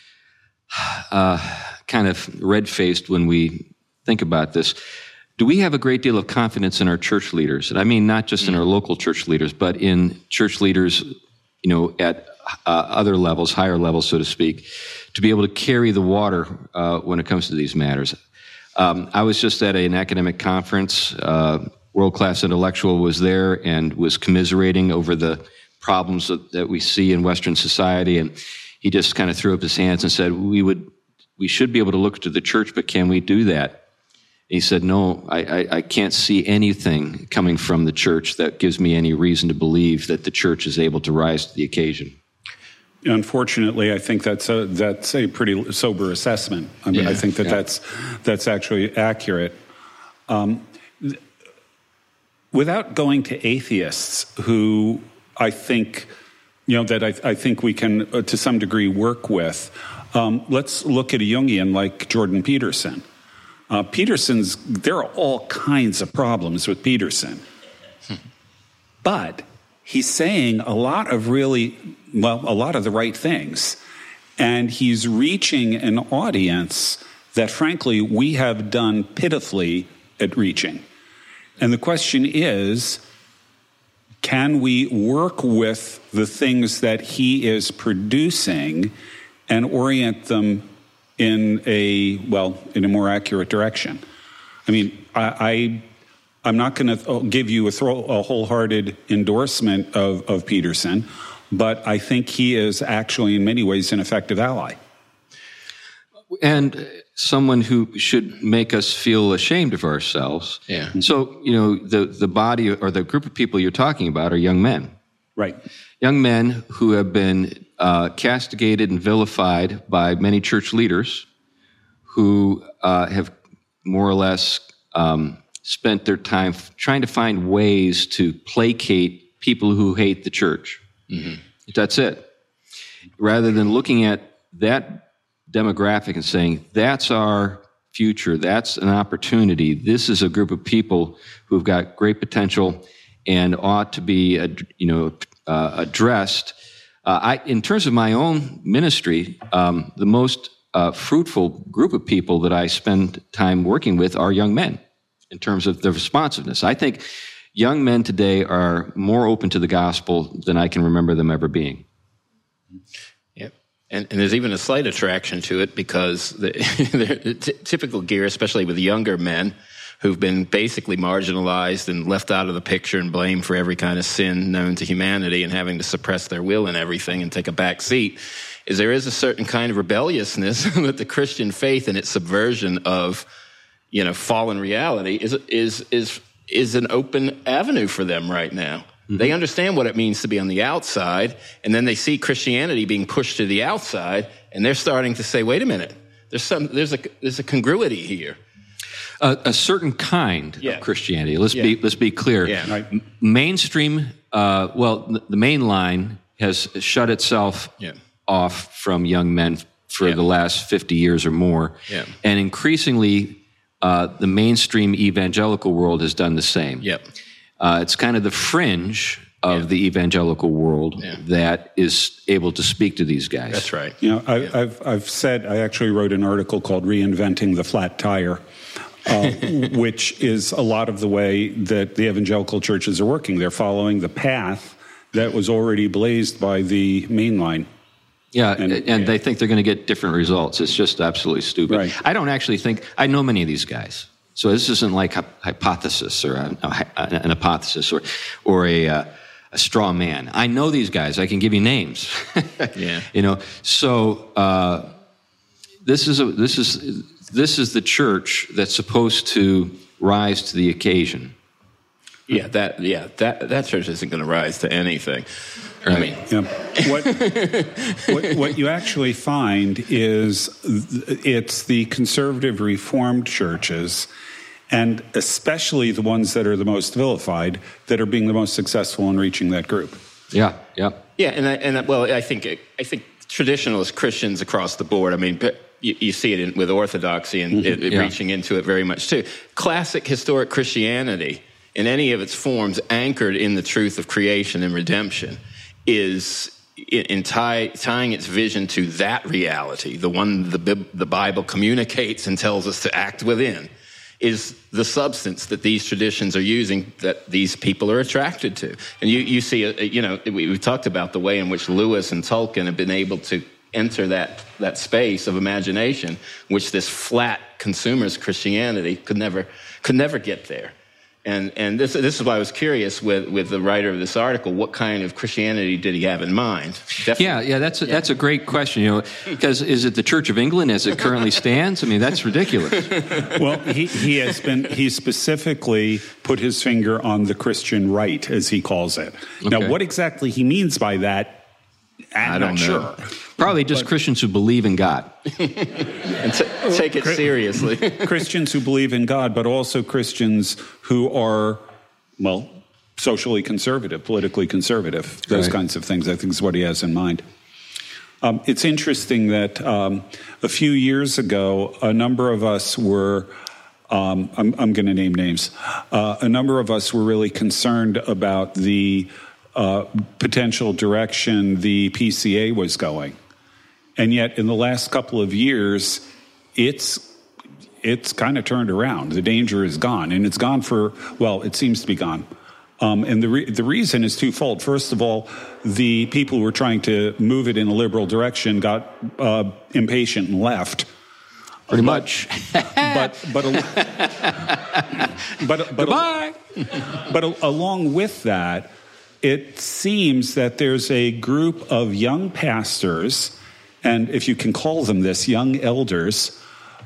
uh, kind of red-faced when we think about this. Do we have a great deal of confidence in our church leaders? And I mean not just in our local church leaders, but in church leaders, you know, at uh, other levels, higher levels, so to speak, to be able to carry the water uh, when it comes to these matters. Um, I was just at an academic conference. Uh, world-class intellectual was there and was commiserating over the problems that, that we see in Western society, and he just kind of threw up his hands and said, "We would, we should be able to look to the church, but can we do that?" He said, "No, I, I, I can't see anything coming from the church that gives me any reason to believe that the church is able to rise to the occasion." Unfortunately, I think that's a that's a pretty sober assessment. I mean, yeah, I think that yeah. that's that's actually accurate. Um, th- without going to atheists, who I think, you know, that I, I think we can uh, to some degree work with, um, let's look at a Jungian like Jordan Peterson. Uh, Peterson's, there are all kinds of problems with Peterson. Hmm. But he's saying a lot of really, well, a lot of the right things. And he's reaching an audience that, frankly, we have done pitifully at reaching. And the question is, can we work with the things that he is producing and orient them in a, well, in a more accurate direction? I mean, I, I, I'm not going to give you a, throw, a wholehearted endorsement of, of Peterson, but I think he is actually in many ways an effective ally. And someone who should make us feel ashamed of ourselves. Yeah. So, you know, the, the body or the group of people you're talking about are young men. Right. Young men who have been uh, castigated and vilified by many church leaders who uh, have more or less um, spent their time f- trying to find ways to placate people who hate the church. Mm-hmm. That's it. Rather than looking at that demographic and saying, that's our future, that's an opportunity, this is a group of people who've got great potential and ought to be, you know, uh, addressed. Uh, I, in terms of my own ministry, um, the most uh, fruitful group of people that I spend time working with are young men in terms of the responsiveness. I think young men today are more open to the gospel than I can remember them ever being. Yep. And, and there's even a slight attraction to it because the, the t- typical gear, especially with younger men who've been basically marginalized and left out of the picture and blamed for every kind of sin known to humanity and having to suppress their will and everything and take a back seat, is there is a certain kind of rebelliousness that the Christian faith and its subversion of, you know, fallen reality is is is is an open avenue for them right now. Mm-hmm. They understand what it means to be on the outside, and then they see Christianity being pushed to the outside, and they're starting to say, wait a minute, there's some, there's a, there's a congruity here. A, a certain kind yeah. of Christianity. Let's yeah. be let's be clear. Yeah. Right. M- mainstream, uh, well, the main line has shut itself yeah. off from young men for yeah. the last fifty years or more. Yeah. And increasingly, uh, the mainstream evangelical world has done the same. Yep. Uh, it's kind of the fringe of yeah. the evangelical world yeah. that is able to speak to these guys. That's right. You know, I, yeah. I've I've said I actually wrote an article called "Reinventing the Flat Tire," uh, which is a lot of the way that the evangelical churches are working. They're following the path that was already blazed by the main line. Yeah, And- and, and yeah. they think they're going to get different results. It's just absolutely stupid. Right. I don't actually think, I know many of these guys. So this isn't like a hypothesis or a, a, an hypothesis or, or a, uh, a straw man. I know these guys. I can give you names. yeah. You know, so uh, this is a, this is this is the church that's supposed to rise to the occasion. Yeah, that yeah that that church isn't going to rise to anything. Right. I mean, Yeah. What, what, what you actually find is it's the conservative Reformed churches, and especially the ones that are the most vilified, that are being the most successful in reaching that group. Yeah, yeah. yeah, and I, and I, well, I think I think traditionalist Christians across the board. I mean, but you, you see it in, with Orthodoxy and it, it Yeah. reaching into it very much too. Classic historic Christianity, in any of its forms, anchored in the truth of creation and redemption, is in, in tie, tying its vision to that reality, the one the, the Bible communicates and tells us to act within, is the substance that these traditions are using that these people are attracted to. And you, you see, a, you know, we, we talked about the way in which Lewis and Tolkien have been able to enter that, that space of imagination, which this flat consumerist Christianity could never, could never get there. And and this this is why I was curious with, with the writer of this article, what kind of Christianity did he have in mind? Definitely. Yeah, yeah, that's a, that's a great question. You know, because is it the Church of England as it currently stands? I mean, that's ridiculous. Well, he, he has been, he specifically put his finger on the Christian right, as he calls it. Okay. Now, what exactly he means by that, I'm I don't not know. sure. Probably just But- Christians who believe in God. And t- take it seriously. Christians who believe in God, but also Christians who are, well, socially conservative, politically conservative, those Right. kinds of things, I think is what he has in mind. Um, it's interesting that um, a few years ago, a number of us were, um, I'm, I'm going to name names, uh, a number of us were really concerned about the uh, potential direction the P C A was going. And yet, in the last couple of years, it's it's kind of turned around. The danger is gone, and it's gone for, well, it seems to be gone. Um, and the re- the reason is twofold. First of all, the people who were trying to move it in a liberal direction got uh, impatient and left. Pretty much. But but a, but but Goodbye. but a, along with that, it seems that there's a group of young pastors, and if you can call them this, young elders,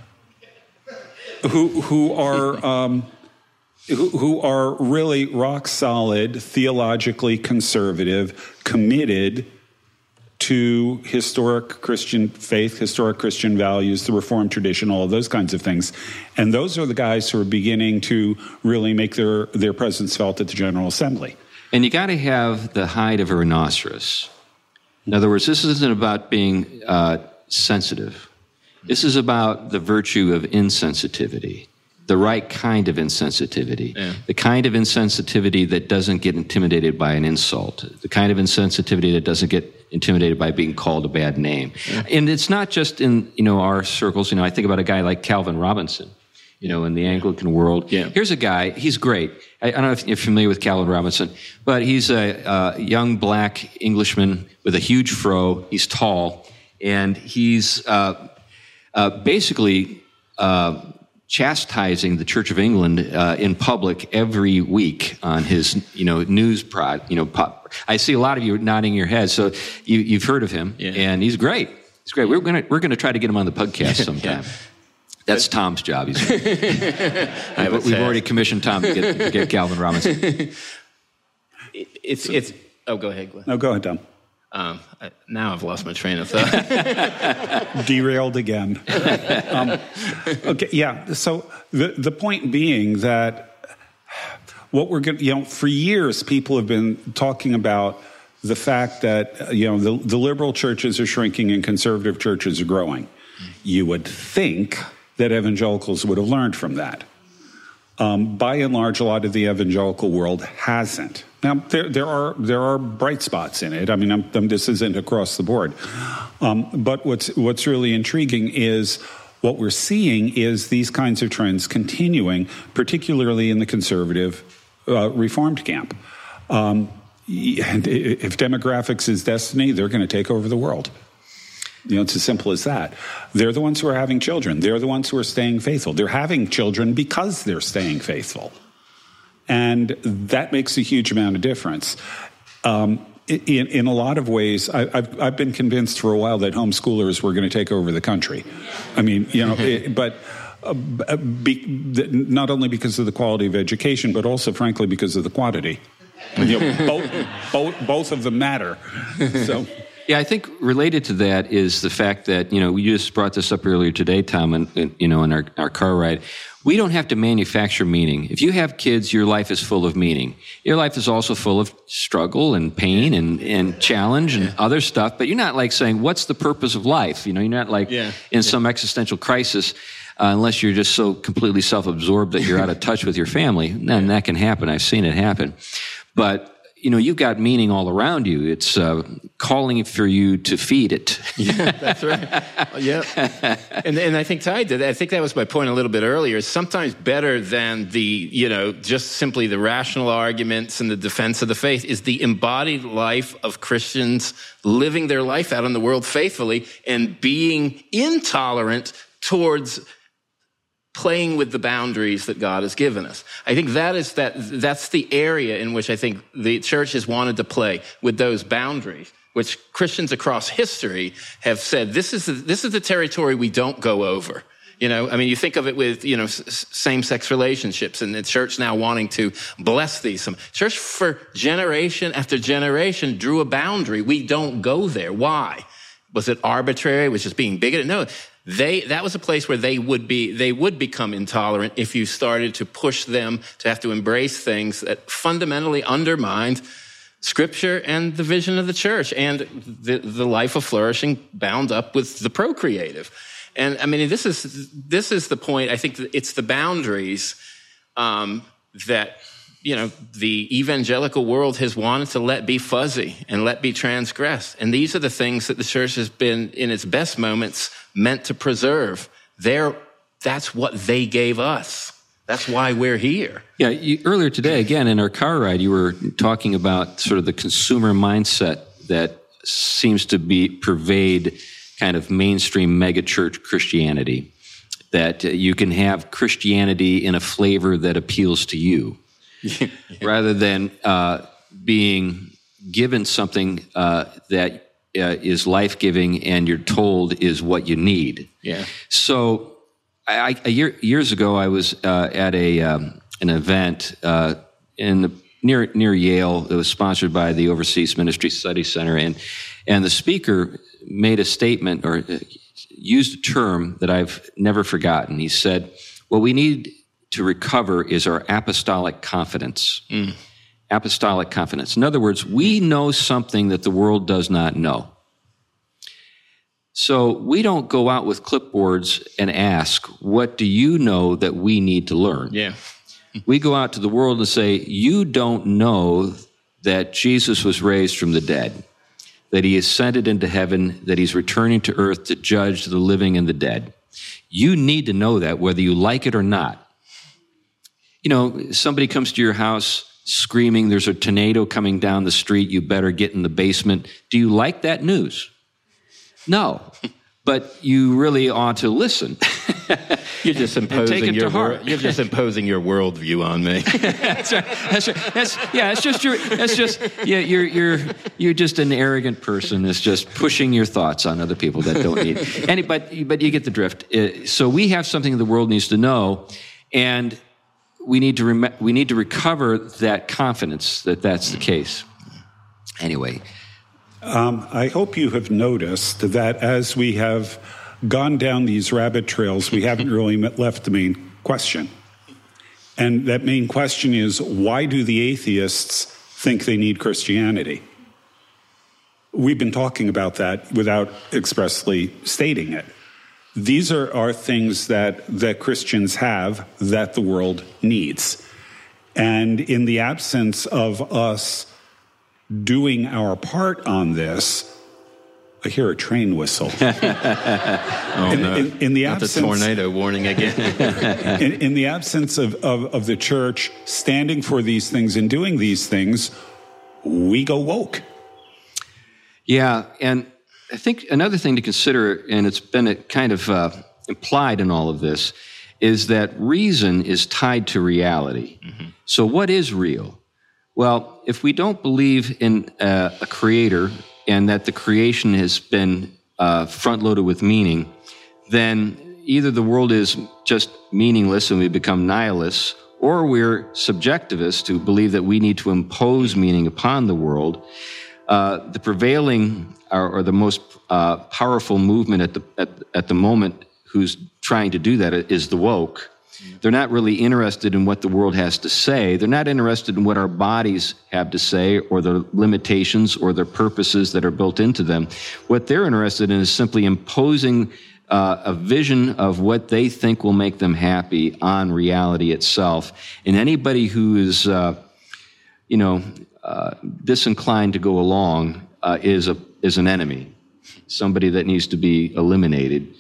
who who are um, who, who are really rock solid, theologically conservative, committed to historic Christian faith, historic Christian values, the Reformed tradition, all of those kinds of things. And those are the guys who are beginning to really make their, their presence felt at the General Assembly. And you got to have the hide of a rhinoceros. In other words, this isn't about being uh, sensitive. This is about the virtue of insensitivity, the right kind of insensitivity, Yeah. the kind of insensitivity that doesn't get intimidated by an insult, the kind of insensitivity that doesn't get intimidated by being called a bad name. Yeah. And it's not just in, you know, our circles. You know, I think about a guy like Calvin Robinson, you know, in the Anglican world. Yeah. Here's a guy, he's great. I, I don't know if you're familiar with Calvin Robinson, but he's a, a young black Englishman with a huge fro. He's tall, and he's uh, uh, basically uh, chastising the Church of England uh, in public every week on his, you know, news prod. You know, pop. I see a lot of you nodding your heads, so you, you've heard of him, Yeah. and he's great. He's great. We're gonna we're gonna try to get him on the podcast sometime. Yeah. That's Tom's job. He's I We've say. already commissioned Tom to get, to get Calvin Robinson. It, it's, it's, oh, go ahead, Glenn. No, go ahead, Tom. Um, I, now I've lost my train of thought. Derailed again. um, okay, yeah. So the the point being that what we're going, you know, for years people have been talking about the fact that you know the, the liberal churches are shrinking and conservative churches are growing. You would think that evangelicals would have learned from that. Um, by and large, a lot of the evangelical world hasn't. Now, there, there are there are bright spots in it. I mean, I'm, I'm, this isn't across the board. Um, but what's what's really intriguing is what we're seeing is these kinds of trends continuing, particularly in the conservative uh, Reformed camp. Um, if demographics is destiny, they're going to take over the world. You know, it's as simple as that. They're the ones who are having children. They're the ones who are staying faithful. They're having children because they're staying faithful. And that makes a huge amount of difference. Um, in, in a lot of ways, I, I've, I've been convinced for a while that homeschoolers were going to take over the country. I mean, you know, it, but uh, be, not only because of the quality of education, but also, frankly, because of the quantity. You know, both, both, both of them matter. So. Yeah, I think related to that is the fact that, you know, we just brought this up earlier today, Tom, and, and you know, in our, our car ride. We don't have to manufacture meaning. If you have kids, your life is full of meaning. Your life is also full of struggle and pain and, and challenge and yeah. other stuff, but you're not like saying, what's the purpose of life? You know, you're not like yeah. in yeah. some existential crisis, uh, unless you're just so completely self-absorbed that you're out of touch with your family. And yeah. that can happen. I've seen it happen. But you know, you've got meaning all around you. It's uh, calling for you to feed it. Yeah, that's right. Yeah. And, and I think tied to that, I think that was my point a little bit earlier, is sometimes better than the, you know, just simply the rational arguments and the defense of the faith is the embodied life of Christians living their life out in the world faithfully and being intolerant towards playing with the boundaries that God has given us. I think that is that that's the area in which I think the church has wanted to play with those boundaries, which Christians across history have said, this is the, this is the territory we don't go over. You know, I mean, you think of it with, you know, s- same-sex relationships and the church now wanting to bless these. Some church for generation after generation drew a boundary. We don't go there. Why? Was it arbitrary? Was it just being bigoted? No. They, that was a place where they would be, they would become intolerant if you started to push them to have to embrace things that fundamentally undermined Scripture and the vision of the church and the, the life of flourishing bound up with the procreative. And I mean, this is, this is the point. I think that it's the boundaries, um, that, you know, the evangelical world has wanted to let be fuzzy and let be transgressed. And these are the things that the church has been, in its best moments, meant to preserve. They're, that's what they gave us. That's why we're here. Yeah, you, earlier today, again, in our car ride, you were talking about sort of the consumer mindset that seems to be pervade kind of mainstream megachurch Christianity, that uh, you can have Christianity in a flavor that appeals to you. Yeah. Rather than uh, being given something uh, that uh, is life-giving and you're told is what you need. Yeah. So I, a year, years ago, I was uh, at a um, an event uh, in the, near near Yale. It was sponsored by the Overseas Ministry Study Center, and and the speaker made a statement or used a term that I've never forgotten. He said, "What we need to recover is our apostolic confidence." Mm. Apostolic confidence. In other words, we know something that the world does not know. So we don't go out with clipboards and ask, what do you know that we need to learn? Yeah. We go out to the world and say, you don't know that Jesus was raised from the dead, that he ascended into heaven, that he's returning to earth to judge the living and the dead. You need to know that whether you like it or not. You know, somebody comes to your house screaming, there's a tornado coming down the street, you better get in the basement. Do you like that news? No, but you really ought to listen. You're just imposing it your to heart. wor- you're just imposing your worldview on me. That's right. That's right. That's yeah. It's just your. That's just yeah. You're you're you're just an arrogant person that's just pushing your thoughts on other people that don't need. And but but you get the drift. Uh, so we have something the world needs to know, and we need to rem- we need to recover that confidence that that's the case. Anyway. Um, I hope you have noticed that as we have gone down these rabbit trails, we haven't really left the main question. And that main question is, why do the atheists think they need Christianity? We've been talking about that without expressly stating it. These are, are things that, that Christians have that the world needs. And in the absence of us doing our part on this, I hear a train whistle. oh, in, no. in, in the Not absence, the tornado warning again. in, in the absence of, of, of the church standing for these things and doing these things, we go woke. Yeah, and I think another thing to consider, and it's been a kind of uh, implied in all of this, is that reason is tied to reality. Mm-hmm. So what is real? Well, if we don't believe in uh, a creator and that the creation has been uh, front-loaded with meaning, then either the world is just meaningless and we become nihilists, or we're subjectivists who believe that we need to impose meaning upon the world. Uh, the prevailing or, or the most uh, powerful movement at the at, at the moment who's trying to do that is the woke. They're not really interested in what the world has to say. They're not interested in what our bodies have to say or the limitations or the purposes that are built into them. What they're interested in is simply imposing uh, a vision of what they think will make them happy on reality itself. And anybody who is, uh, you know, uh, disinclined to go along uh, is a is an enemy, somebody that needs to be eliminated.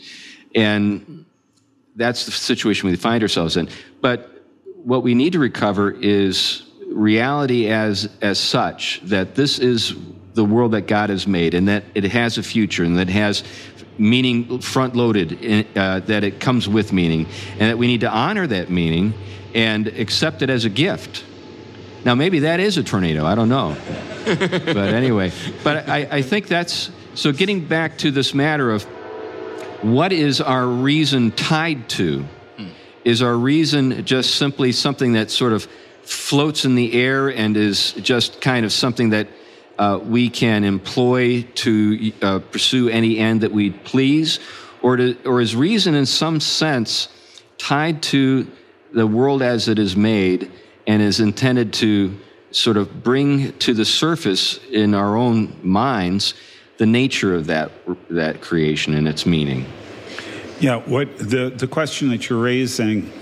And that's the situation we find ourselves in. But what we need to recover is reality as as such, that this is the world that God has made, and that it has a future, and that it has meaning front-loaded, uh, that it comes with meaning, and that we need to honor that meaning and accept it as a gift. Now, maybe that is a tornado. I don't know. But anyway, but I, I think that's... So getting back to this matter of what is our reason tied to? Is our reason just simply something that sort of floats in the air and is just kind of something that uh, we can employ to uh, pursue any end that we please? Or, to, or is reason in some sense tied to the world as it is made and is intended to sort of bring to the surface in our own minds the nature of that that creation and its meaning? Yeah, what the, the question that you're raising,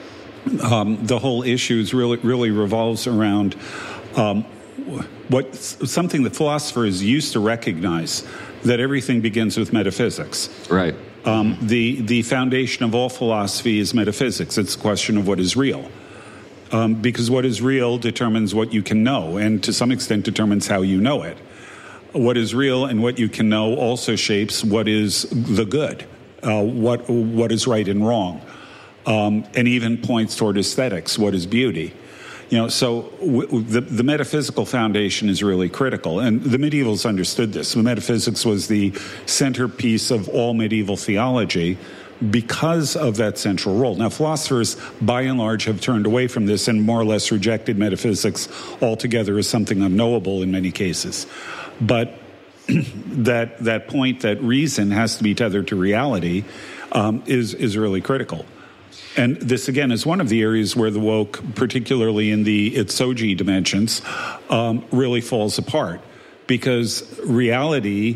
um, the whole issue is really really revolves around um, what something that philosophers used to recognize, that everything begins with metaphysics. Right. Um, the the foundation of all philosophy is metaphysics. It's a question of what is real. Um, because what is real determines what you can know, and to some extent determines how you know it. What is real and what you can know also shapes what is the good, uh, what what is right and wrong, um, and even points toward aesthetics, what is beauty. You know, so w- the, the metaphysical foundation is really critical, and the medievals understood this. The metaphysics was the centerpiece of all medieval theology because of that central role. Now, philosophers, by and large, have turned away from this and more or less rejected metaphysics altogether as something unknowable in many cases. But that that point that reason has to be tethered to reality um, is is really critical. And this, again, is one of the areas where the woke, particularly in the itsoji dimensions, um, really falls apart, because reality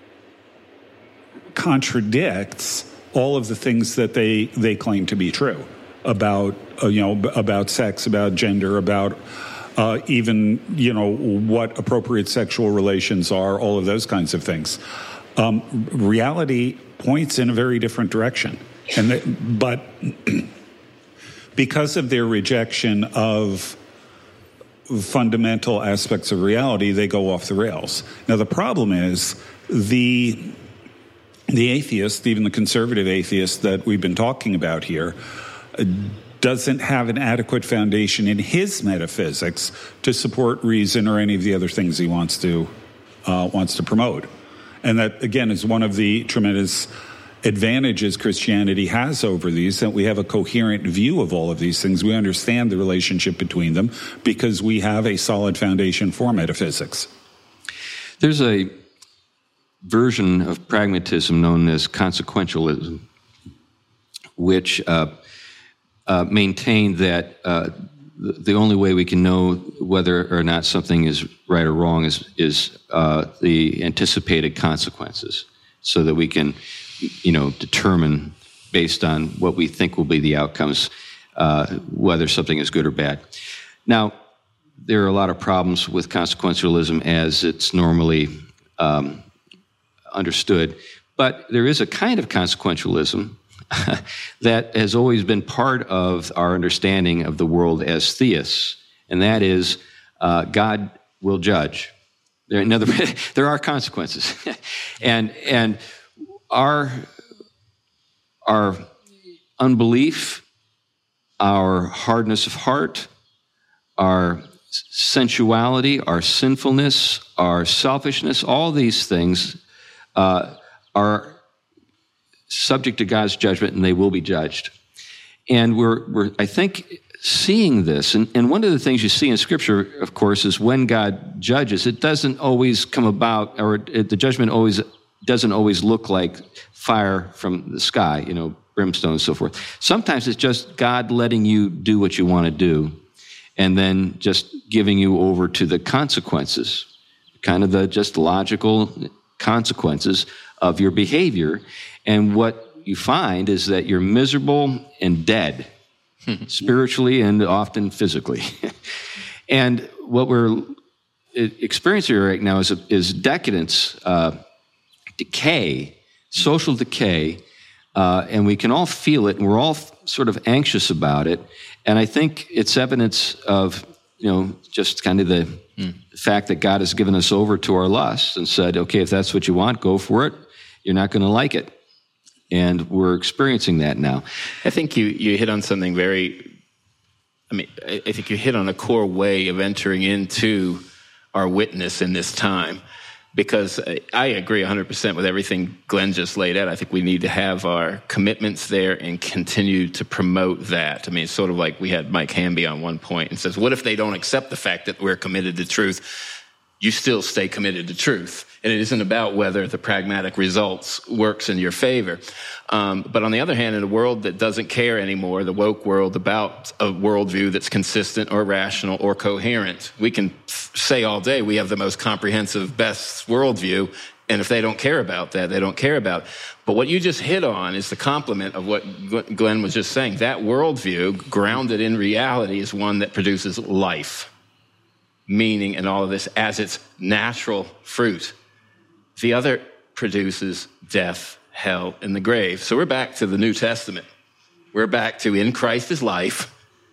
contradicts all of the things that they, they claim to be true about, uh, you know, about sex, about gender, about uh, even, you know, what appropriate sexual relations are, all of those kinds of things. Um, reality points in a very different direction. And they, but because of their rejection of fundamental aspects of reality, they go off the rails. Now, the problem is the the atheist, even the conservative atheist that we've been talking about here, uh, doesn't have an adequate foundation in his metaphysics to support reason or any of the other things he wants to uh, wants to promote. And that, again, is one of the tremendous advantages Christianity has over these, that we have a coherent view of all of these things. We understand the relationship between them because we have a solid foundation for metaphysics. There's a version of pragmatism known as consequentialism, which uh, uh, maintained that uh, the only way we can know whether or not something is right or wrong is is uh, the anticipated consequences, so that we can, you know, determine based on what we think will be the outcomes uh, whether something is good or bad. Now, there are a lot of problems with consequentialism as it's normally um, understood, but there is a kind of consequentialism that has always been part of our understanding of the world as theists, and that is uh, God will judge. There, in other words, there are consequences, and and our our unbelief, our hardness of heart, our sensuality, our sinfulness, our selfishness, all these things uh, are subject to God's judgment, and they will be judged. And we're, we're I think, seeing this. And, and one of the things you see in Scripture, of course, is when God judges, it doesn't always come about, or it, the judgment always doesn't always look like fire from the sky, you know, brimstone and so forth. Sometimes it's just God letting you do what you want to do, and then just giving you over to the consequences, kind of the just logical consequences of your behavior. And what you find is that you're miserable and dead, spiritually and often physically. And what we're experiencing right now is, is decadence, uh, decay, social decay, uh, and we can all feel it, and we're all sort of anxious about it. And I think it's evidence of, you know, just kind of the mm. fact that God has given us over to our lusts and said, okay, if that's what you want, go for it. You're not going to like it. And we're experiencing that now. I think you, you hit on something very, I mean, I, I think you hit on a core way of entering into our witness in this time. Because I agree one hundred percent with everything Glenn just laid out. I think we need to have our commitments there and continue to promote that. I mean, it's sort of like we had Mike Hamby on one point and says, what if they don't accept the fact that we're committed to truth? You still stay committed to truth. And it isn't about whether the pragmatic results works in your favor. Um, but on the other hand, in a world that doesn't care anymore, the woke world, about a worldview that's consistent or rational or coherent, we can say all day we have the most comprehensive, best worldview. And if they don't care about that, they don't care about it. But what you just hit on is the complement of what Glenn was just saying. That worldview, grounded in reality, is one that produces life, meaning, and all of this as its natural fruit. The other produces death, hell, and the grave. So we're back to the New Testament. We're back to in Christ is life,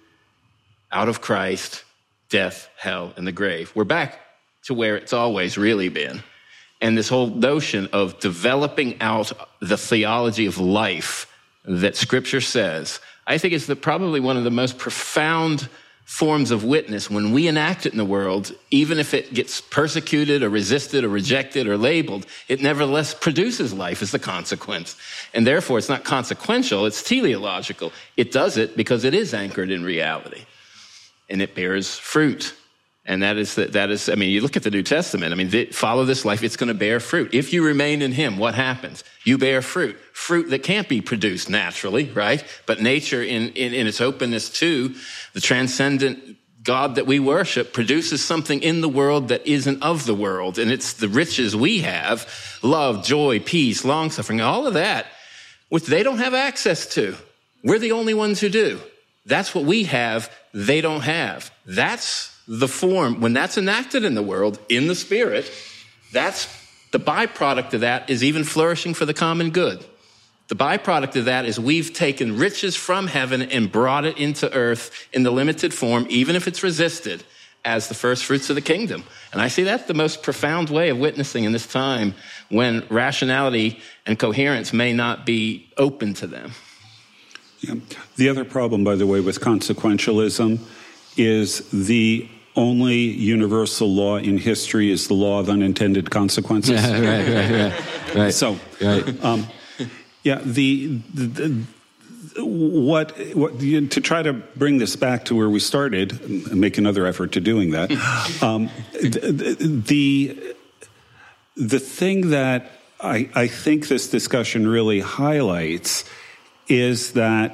out of Christ, death, hell, and the grave. We're back to where it's always really been. And this whole notion of developing out the theology of life that Scripture says, I think is the, probably one of the most profound forms of witness. When we enact it in the world, even if it gets persecuted or resisted or rejected or labeled, it nevertheless produces life as the consequence. And therefore, it's not consequential, it's teleological. It does it because it is anchored in reality. And it bears fruit. And that is, that, that is, I mean, you look at the New Testament, I mean, they, follow this life, it's going to bear fruit. If you remain in him, what happens? You bear fruit. Fruit that can't be produced naturally, right? But nature, in, in, in its openness to the transcendent God that we worship, produces something in the world that isn't of the world. And it's the riches we have, love, joy, peace, long-suffering, all of that, which they don't have access to. We're the only ones who do. That's what we have, they don't have. That's the form, when that's enacted in the world, in the Spirit, that's the byproduct of that is even flourishing for the common good. The byproduct of that is we've taken riches from heaven and brought it into earth in the limited form, even if it's resisted. as the first fruits of the kingdom. And I see that's the most profound way of witnessing in this time when rationality and coherence may not be open to them. Yeah. The other problem, by the way, with consequentialism is the only universal law in history is the law of unintended consequences. Yeah, right, right, right, right. So, right. Um, yeah, the, the, the what, what to try to bring this back to where we started, and make another effort to doing that. um, the, the the thing that I, I think this discussion really highlights is that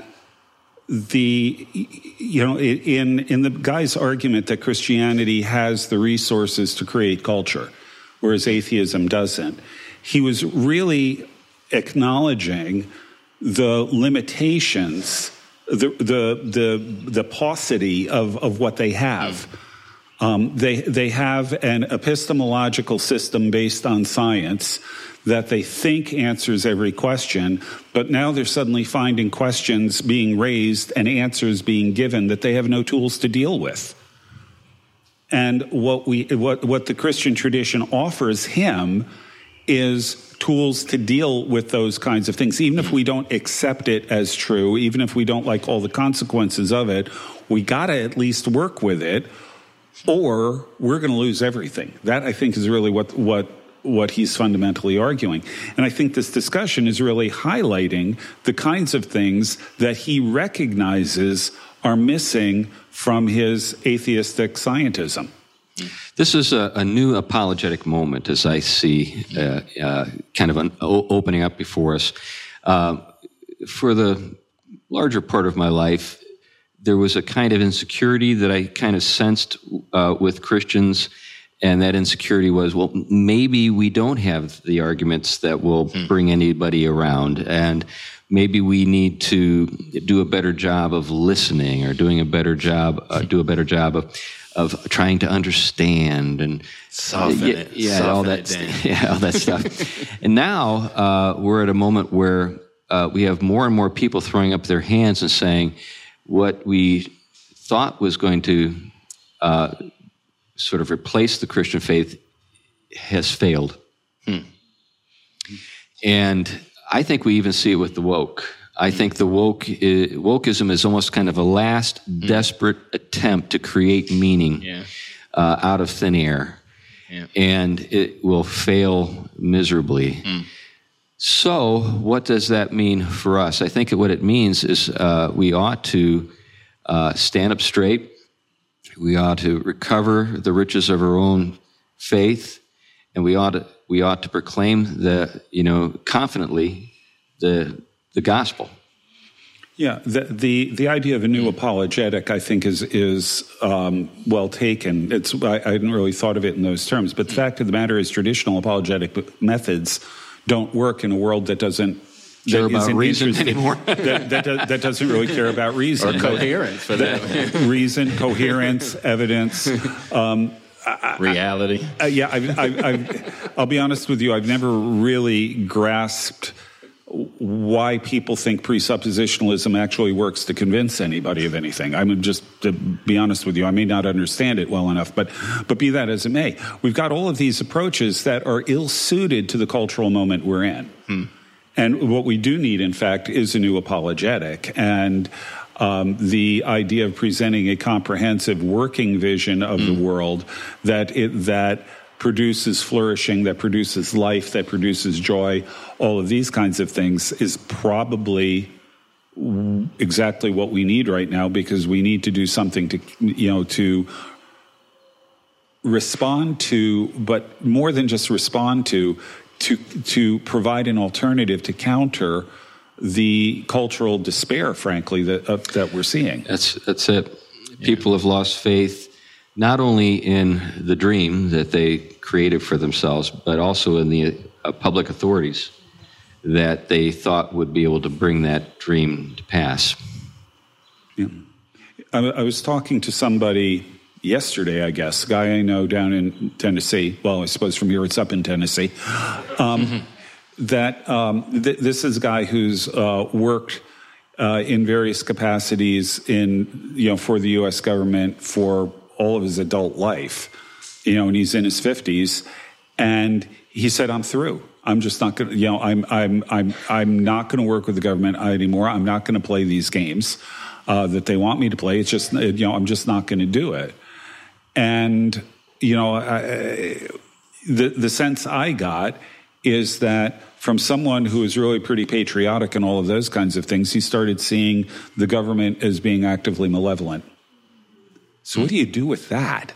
the, you know, in, in the guy's argument that Christianity has the resources to create culture, whereas atheism doesn't, he was really acknowledging the limitations, the, the, the, the paucity of, of what they have. Um, they, they have an epistemological system based on science that they think answers every question, but now they're suddenly finding questions being raised and answers being given that they have no tools to deal with. And what we, what, what the Christian tradition offers him is tools to deal with those kinds of things. Even if we don't accept it as true, even if we don't like all the consequences of it, we got to at least work with it, or we're going to lose everything. That, I think, is really what, what, what he's fundamentally arguing. And I think this discussion is really highlighting the kinds of things that he recognizes are missing from his atheistic scientism. This is a, a new apologetic moment, as I see, uh, uh, kind of an o- opening up before us. Uh, for the larger part of my life, there was a kind of insecurity that I kind of sensed uh, with Christians, and that insecurity was, well, maybe we don't have the arguments that will hmm. bring anybody around, and maybe we need to do a better job of listening, or doing a better job, uh, do a better job of of trying to understand and soften uh, yeah, it, yeah soften all that, it yeah, all that stuff. And now uh, we're at a moment where uh, we have more and more people throwing up their hands and saying, what we thought was going to uh, sort of replace the Christian faith has failed. Hmm. And I think we even see it with the woke. I think the woke is, wokeism is almost kind of a last hmm. desperate attempt to create meaning yeah. uh, out of thin air. Yeah. And it will fail miserably. Hmm. So what does that mean for us? I think what it means is uh, we ought to uh, stand up straight. We ought to recover the riches of our own faith, and we ought to, we ought to proclaim the, you know, confidently the the gospel. Yeah, the, the the idea of a new apologetic, I think, is is um, well taken. It's I, I hadn't really thought of it in those terms, but the fact of the matter is, traditional apologetic methods don't work in a world that doesn't care about reason anymore. that, that, that doesn't really care about reason or coherence for that. Reason, coherence, evidence. Um, Reality. I, uh, yeah, I, I, I, I'll be honest with you. I've never really grasped why people think presuppositionalism actually works to convince anybody of anything. I'm just, to be honest with you, I may not understand it well enough, but but be that as it may, we've got all of these approaches that are ill-suited to the cultural moment we're in. Hmm. And what we do need, in fact, is a new apologetic. And um, the idea of presenting a comprehensive working vision of hmm. the world that it, that produces flourishing, that produces life, that produces joy, all of these kinds of things is probably exactly what we need right now, because we need to do something to, you know, to respond to, but more than just respond to, to, to provide an alternative to counter the cultural despair, frankly, that, uh, that we're seeing. That's, that's it. People yeah. have lost faith not only in the dream that they created for themselves, but also in the uh, public authorities that they thought would be able to bring that dream to pass. Yeah. I, I was talking to somebody yesterday, I guess, a guy I know down in Tennessee. Well, I suppose from here it's up in Tennessee. Um, mm-hmm. That um, th- this is a guy who's uh, worked uh, in various capacities in, you know, for the U S government for all of his adult life, you know, and he's in his fifties, and he said, "I'm through. I'm just not going to, you know, I'm I'm I'm I'm not going to work with the government anymore. I'm not going to play these games uh, that they want me to play. It's just, you know, I'm just not going to do it." And you know, I, the the sense I got is that from someone who is really pretty patriotic and all of those kinds of things, he started seeing the government as being actively malevolent. So what do you do with that?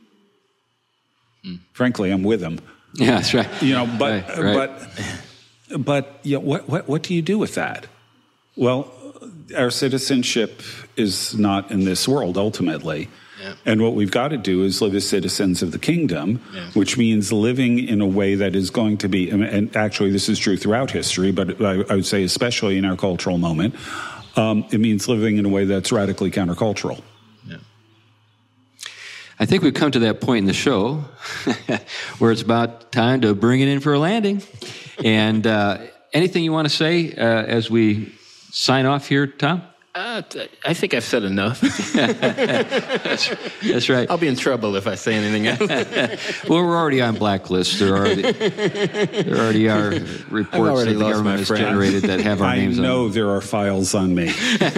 Mm. Frankly, I'm with him. Yeah, that's right. You know, but right, right. but but you know, what what what do you do with that? Well, our citizenship is not in this world ultimately. Yeah. And what we've got to do is live as citizens of the kingdom, yeah. which means living in a way that is going to be, and actually this is true throughout history, but I, I would say especially in our cultural moment, um, it means living in a way that's radically countercultural. Yeah. I think we've come to that point in the show where it's about time to bring it in for a landing. And uh, anything you want to say uh, as we sign off here, Tom? Uh, I think I've said enough. that's, that's right. I'll be in trouble if I say anything else. Well, we're already on blacklist. There already, there already are reports that the government has generated that have our I names on them. I know there are files on me.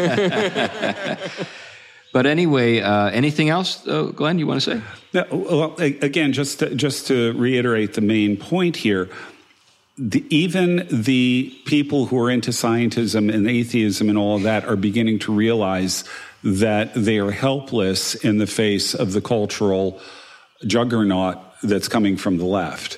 But anyway, uh, anything else, uh, Glenn, you want to say? No, well, again, just to, just to reiterate the main point here, The, even the people who are into scientism and atheism and all of that are beginning to realize that they are helpless in the face of the cultural juggernaut that's coming from the left.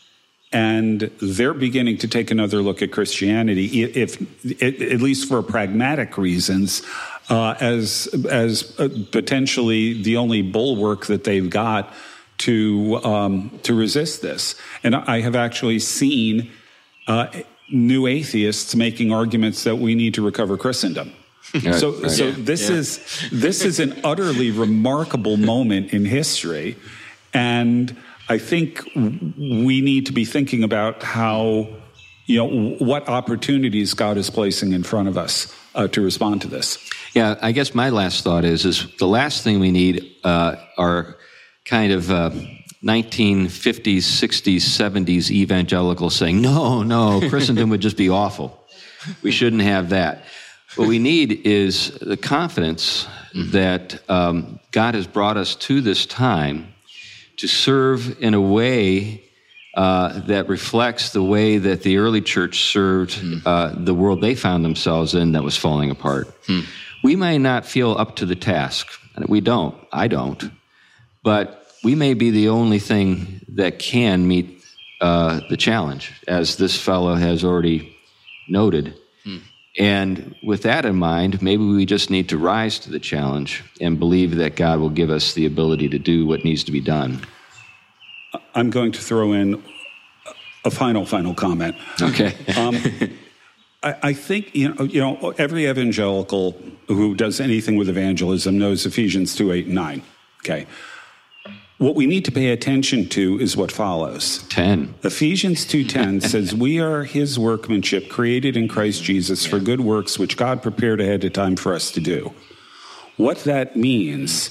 And they're beginning to take another look at Christianity, if, if at least for pragmatic reasons, uh, as, as potentially the only bulwark that they've got to um, to resist this. And I have actually seen uh, new atheists making arguments that we need to recover Christendom. Right, so, right. so this yeah. is this is an utterly remarkable moment in history, and I think we need to be thinking about how, you know, what opportunities God is placing in front of us uh, to respond to this. Yeah, I guess my last thought is is the last thing we need uh, are kind of uh, nineteen fifties, sixties, seventies evangelicals saying, no, no, Christendom would just be awful. We shouldn't have that. What we need is the confidence mm-hmm. that um, God has brought us to this time to serve in a way uh, that reflects the way that the early church served mm-hmm. uh, the world they found themselves in that was falling apart. Mm. We may not feel up to the task. We don't. I don't. But we may be the only thing that can meet uh, the challenge, as this fellow has already noted. Hmm. And with that in mind, maybe we just need to rise to the challenge and believe that God will give us the ability to do what needs to be done. I'm going to throw in a final, final comment. Okay. um, I, I think, you know, you know, every evangelical who does anything with evangelism knows Ephesians two, eight, and nine. Okay. What we need to pay attention to is what follows. ten. Ephesians two ten says, we are his workmanship, created in Christ Jesus for good works, which God prepared ahead of time for us to do. What that means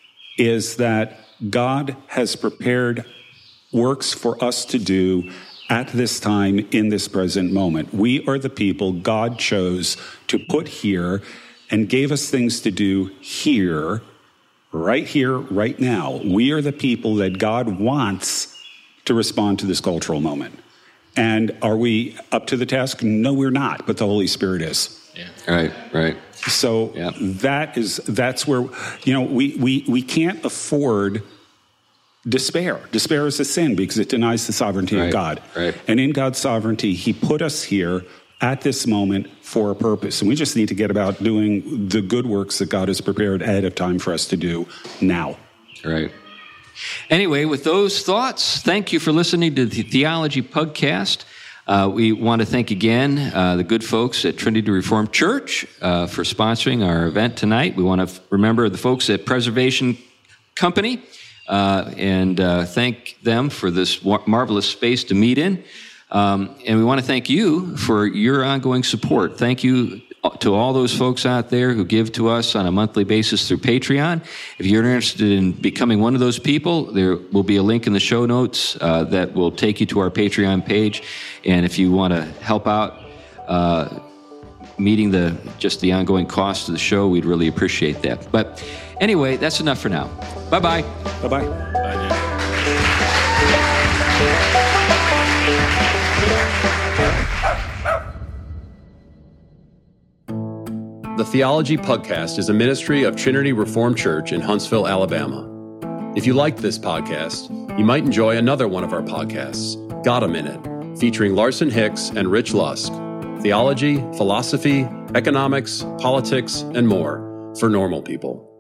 is that God has prepared works for us to do at this time, in this present moment. We are the people God chose to put here and gave us things to do here, right here, right now. We are the people that God wants to respond to this cultural moment. And are we up to the task? No, we're not, but the Holy Spirit is. Yeah. Right, right. So yeah. that is, that's where, you know, we, we, we can't afford despair. Despair is a sin because it denies the sovereignty right, of God. Right. And in God's sovereignty, he put us here at this moment for a purpose. And we just need to get about doing the good works that God has prepared ahead of time for us to do now. Right. Anyway, with those thoughts, thank you for listening to the Theology Pugcast. Uh, we want to thank again uh, the good folks at Trinity Reformed Church uh, for sponsoring our event tonight. We want to f- remember the folks at Preservation Company uh, and uh, thank them for this wa- marvelous space to meet in. Um, and we want to thank you for your ongoing support. Thank you to all those folks out there who give to us on a monthly basis through Patreon. If you're interested in becoming one of those people, there will be a link in the show notes uh, that will take you to our Patreon page. And if you want to help out uh, meeting the just the ongoing cost of the show, we'd really appreciate that. But anyway, that's enough for now. Bye-bye. Bye-bye. Bye now. The Theology Pugcast is a ministry of Trinity Reformed Church in Huntsville, Alabama. If you liked this podcast, you might enjoy another one of our podcasts, Got a Minute, featuring Larson Hicks and Rich Lusk. Theology, philosophy, economics, politics, and more for normal people.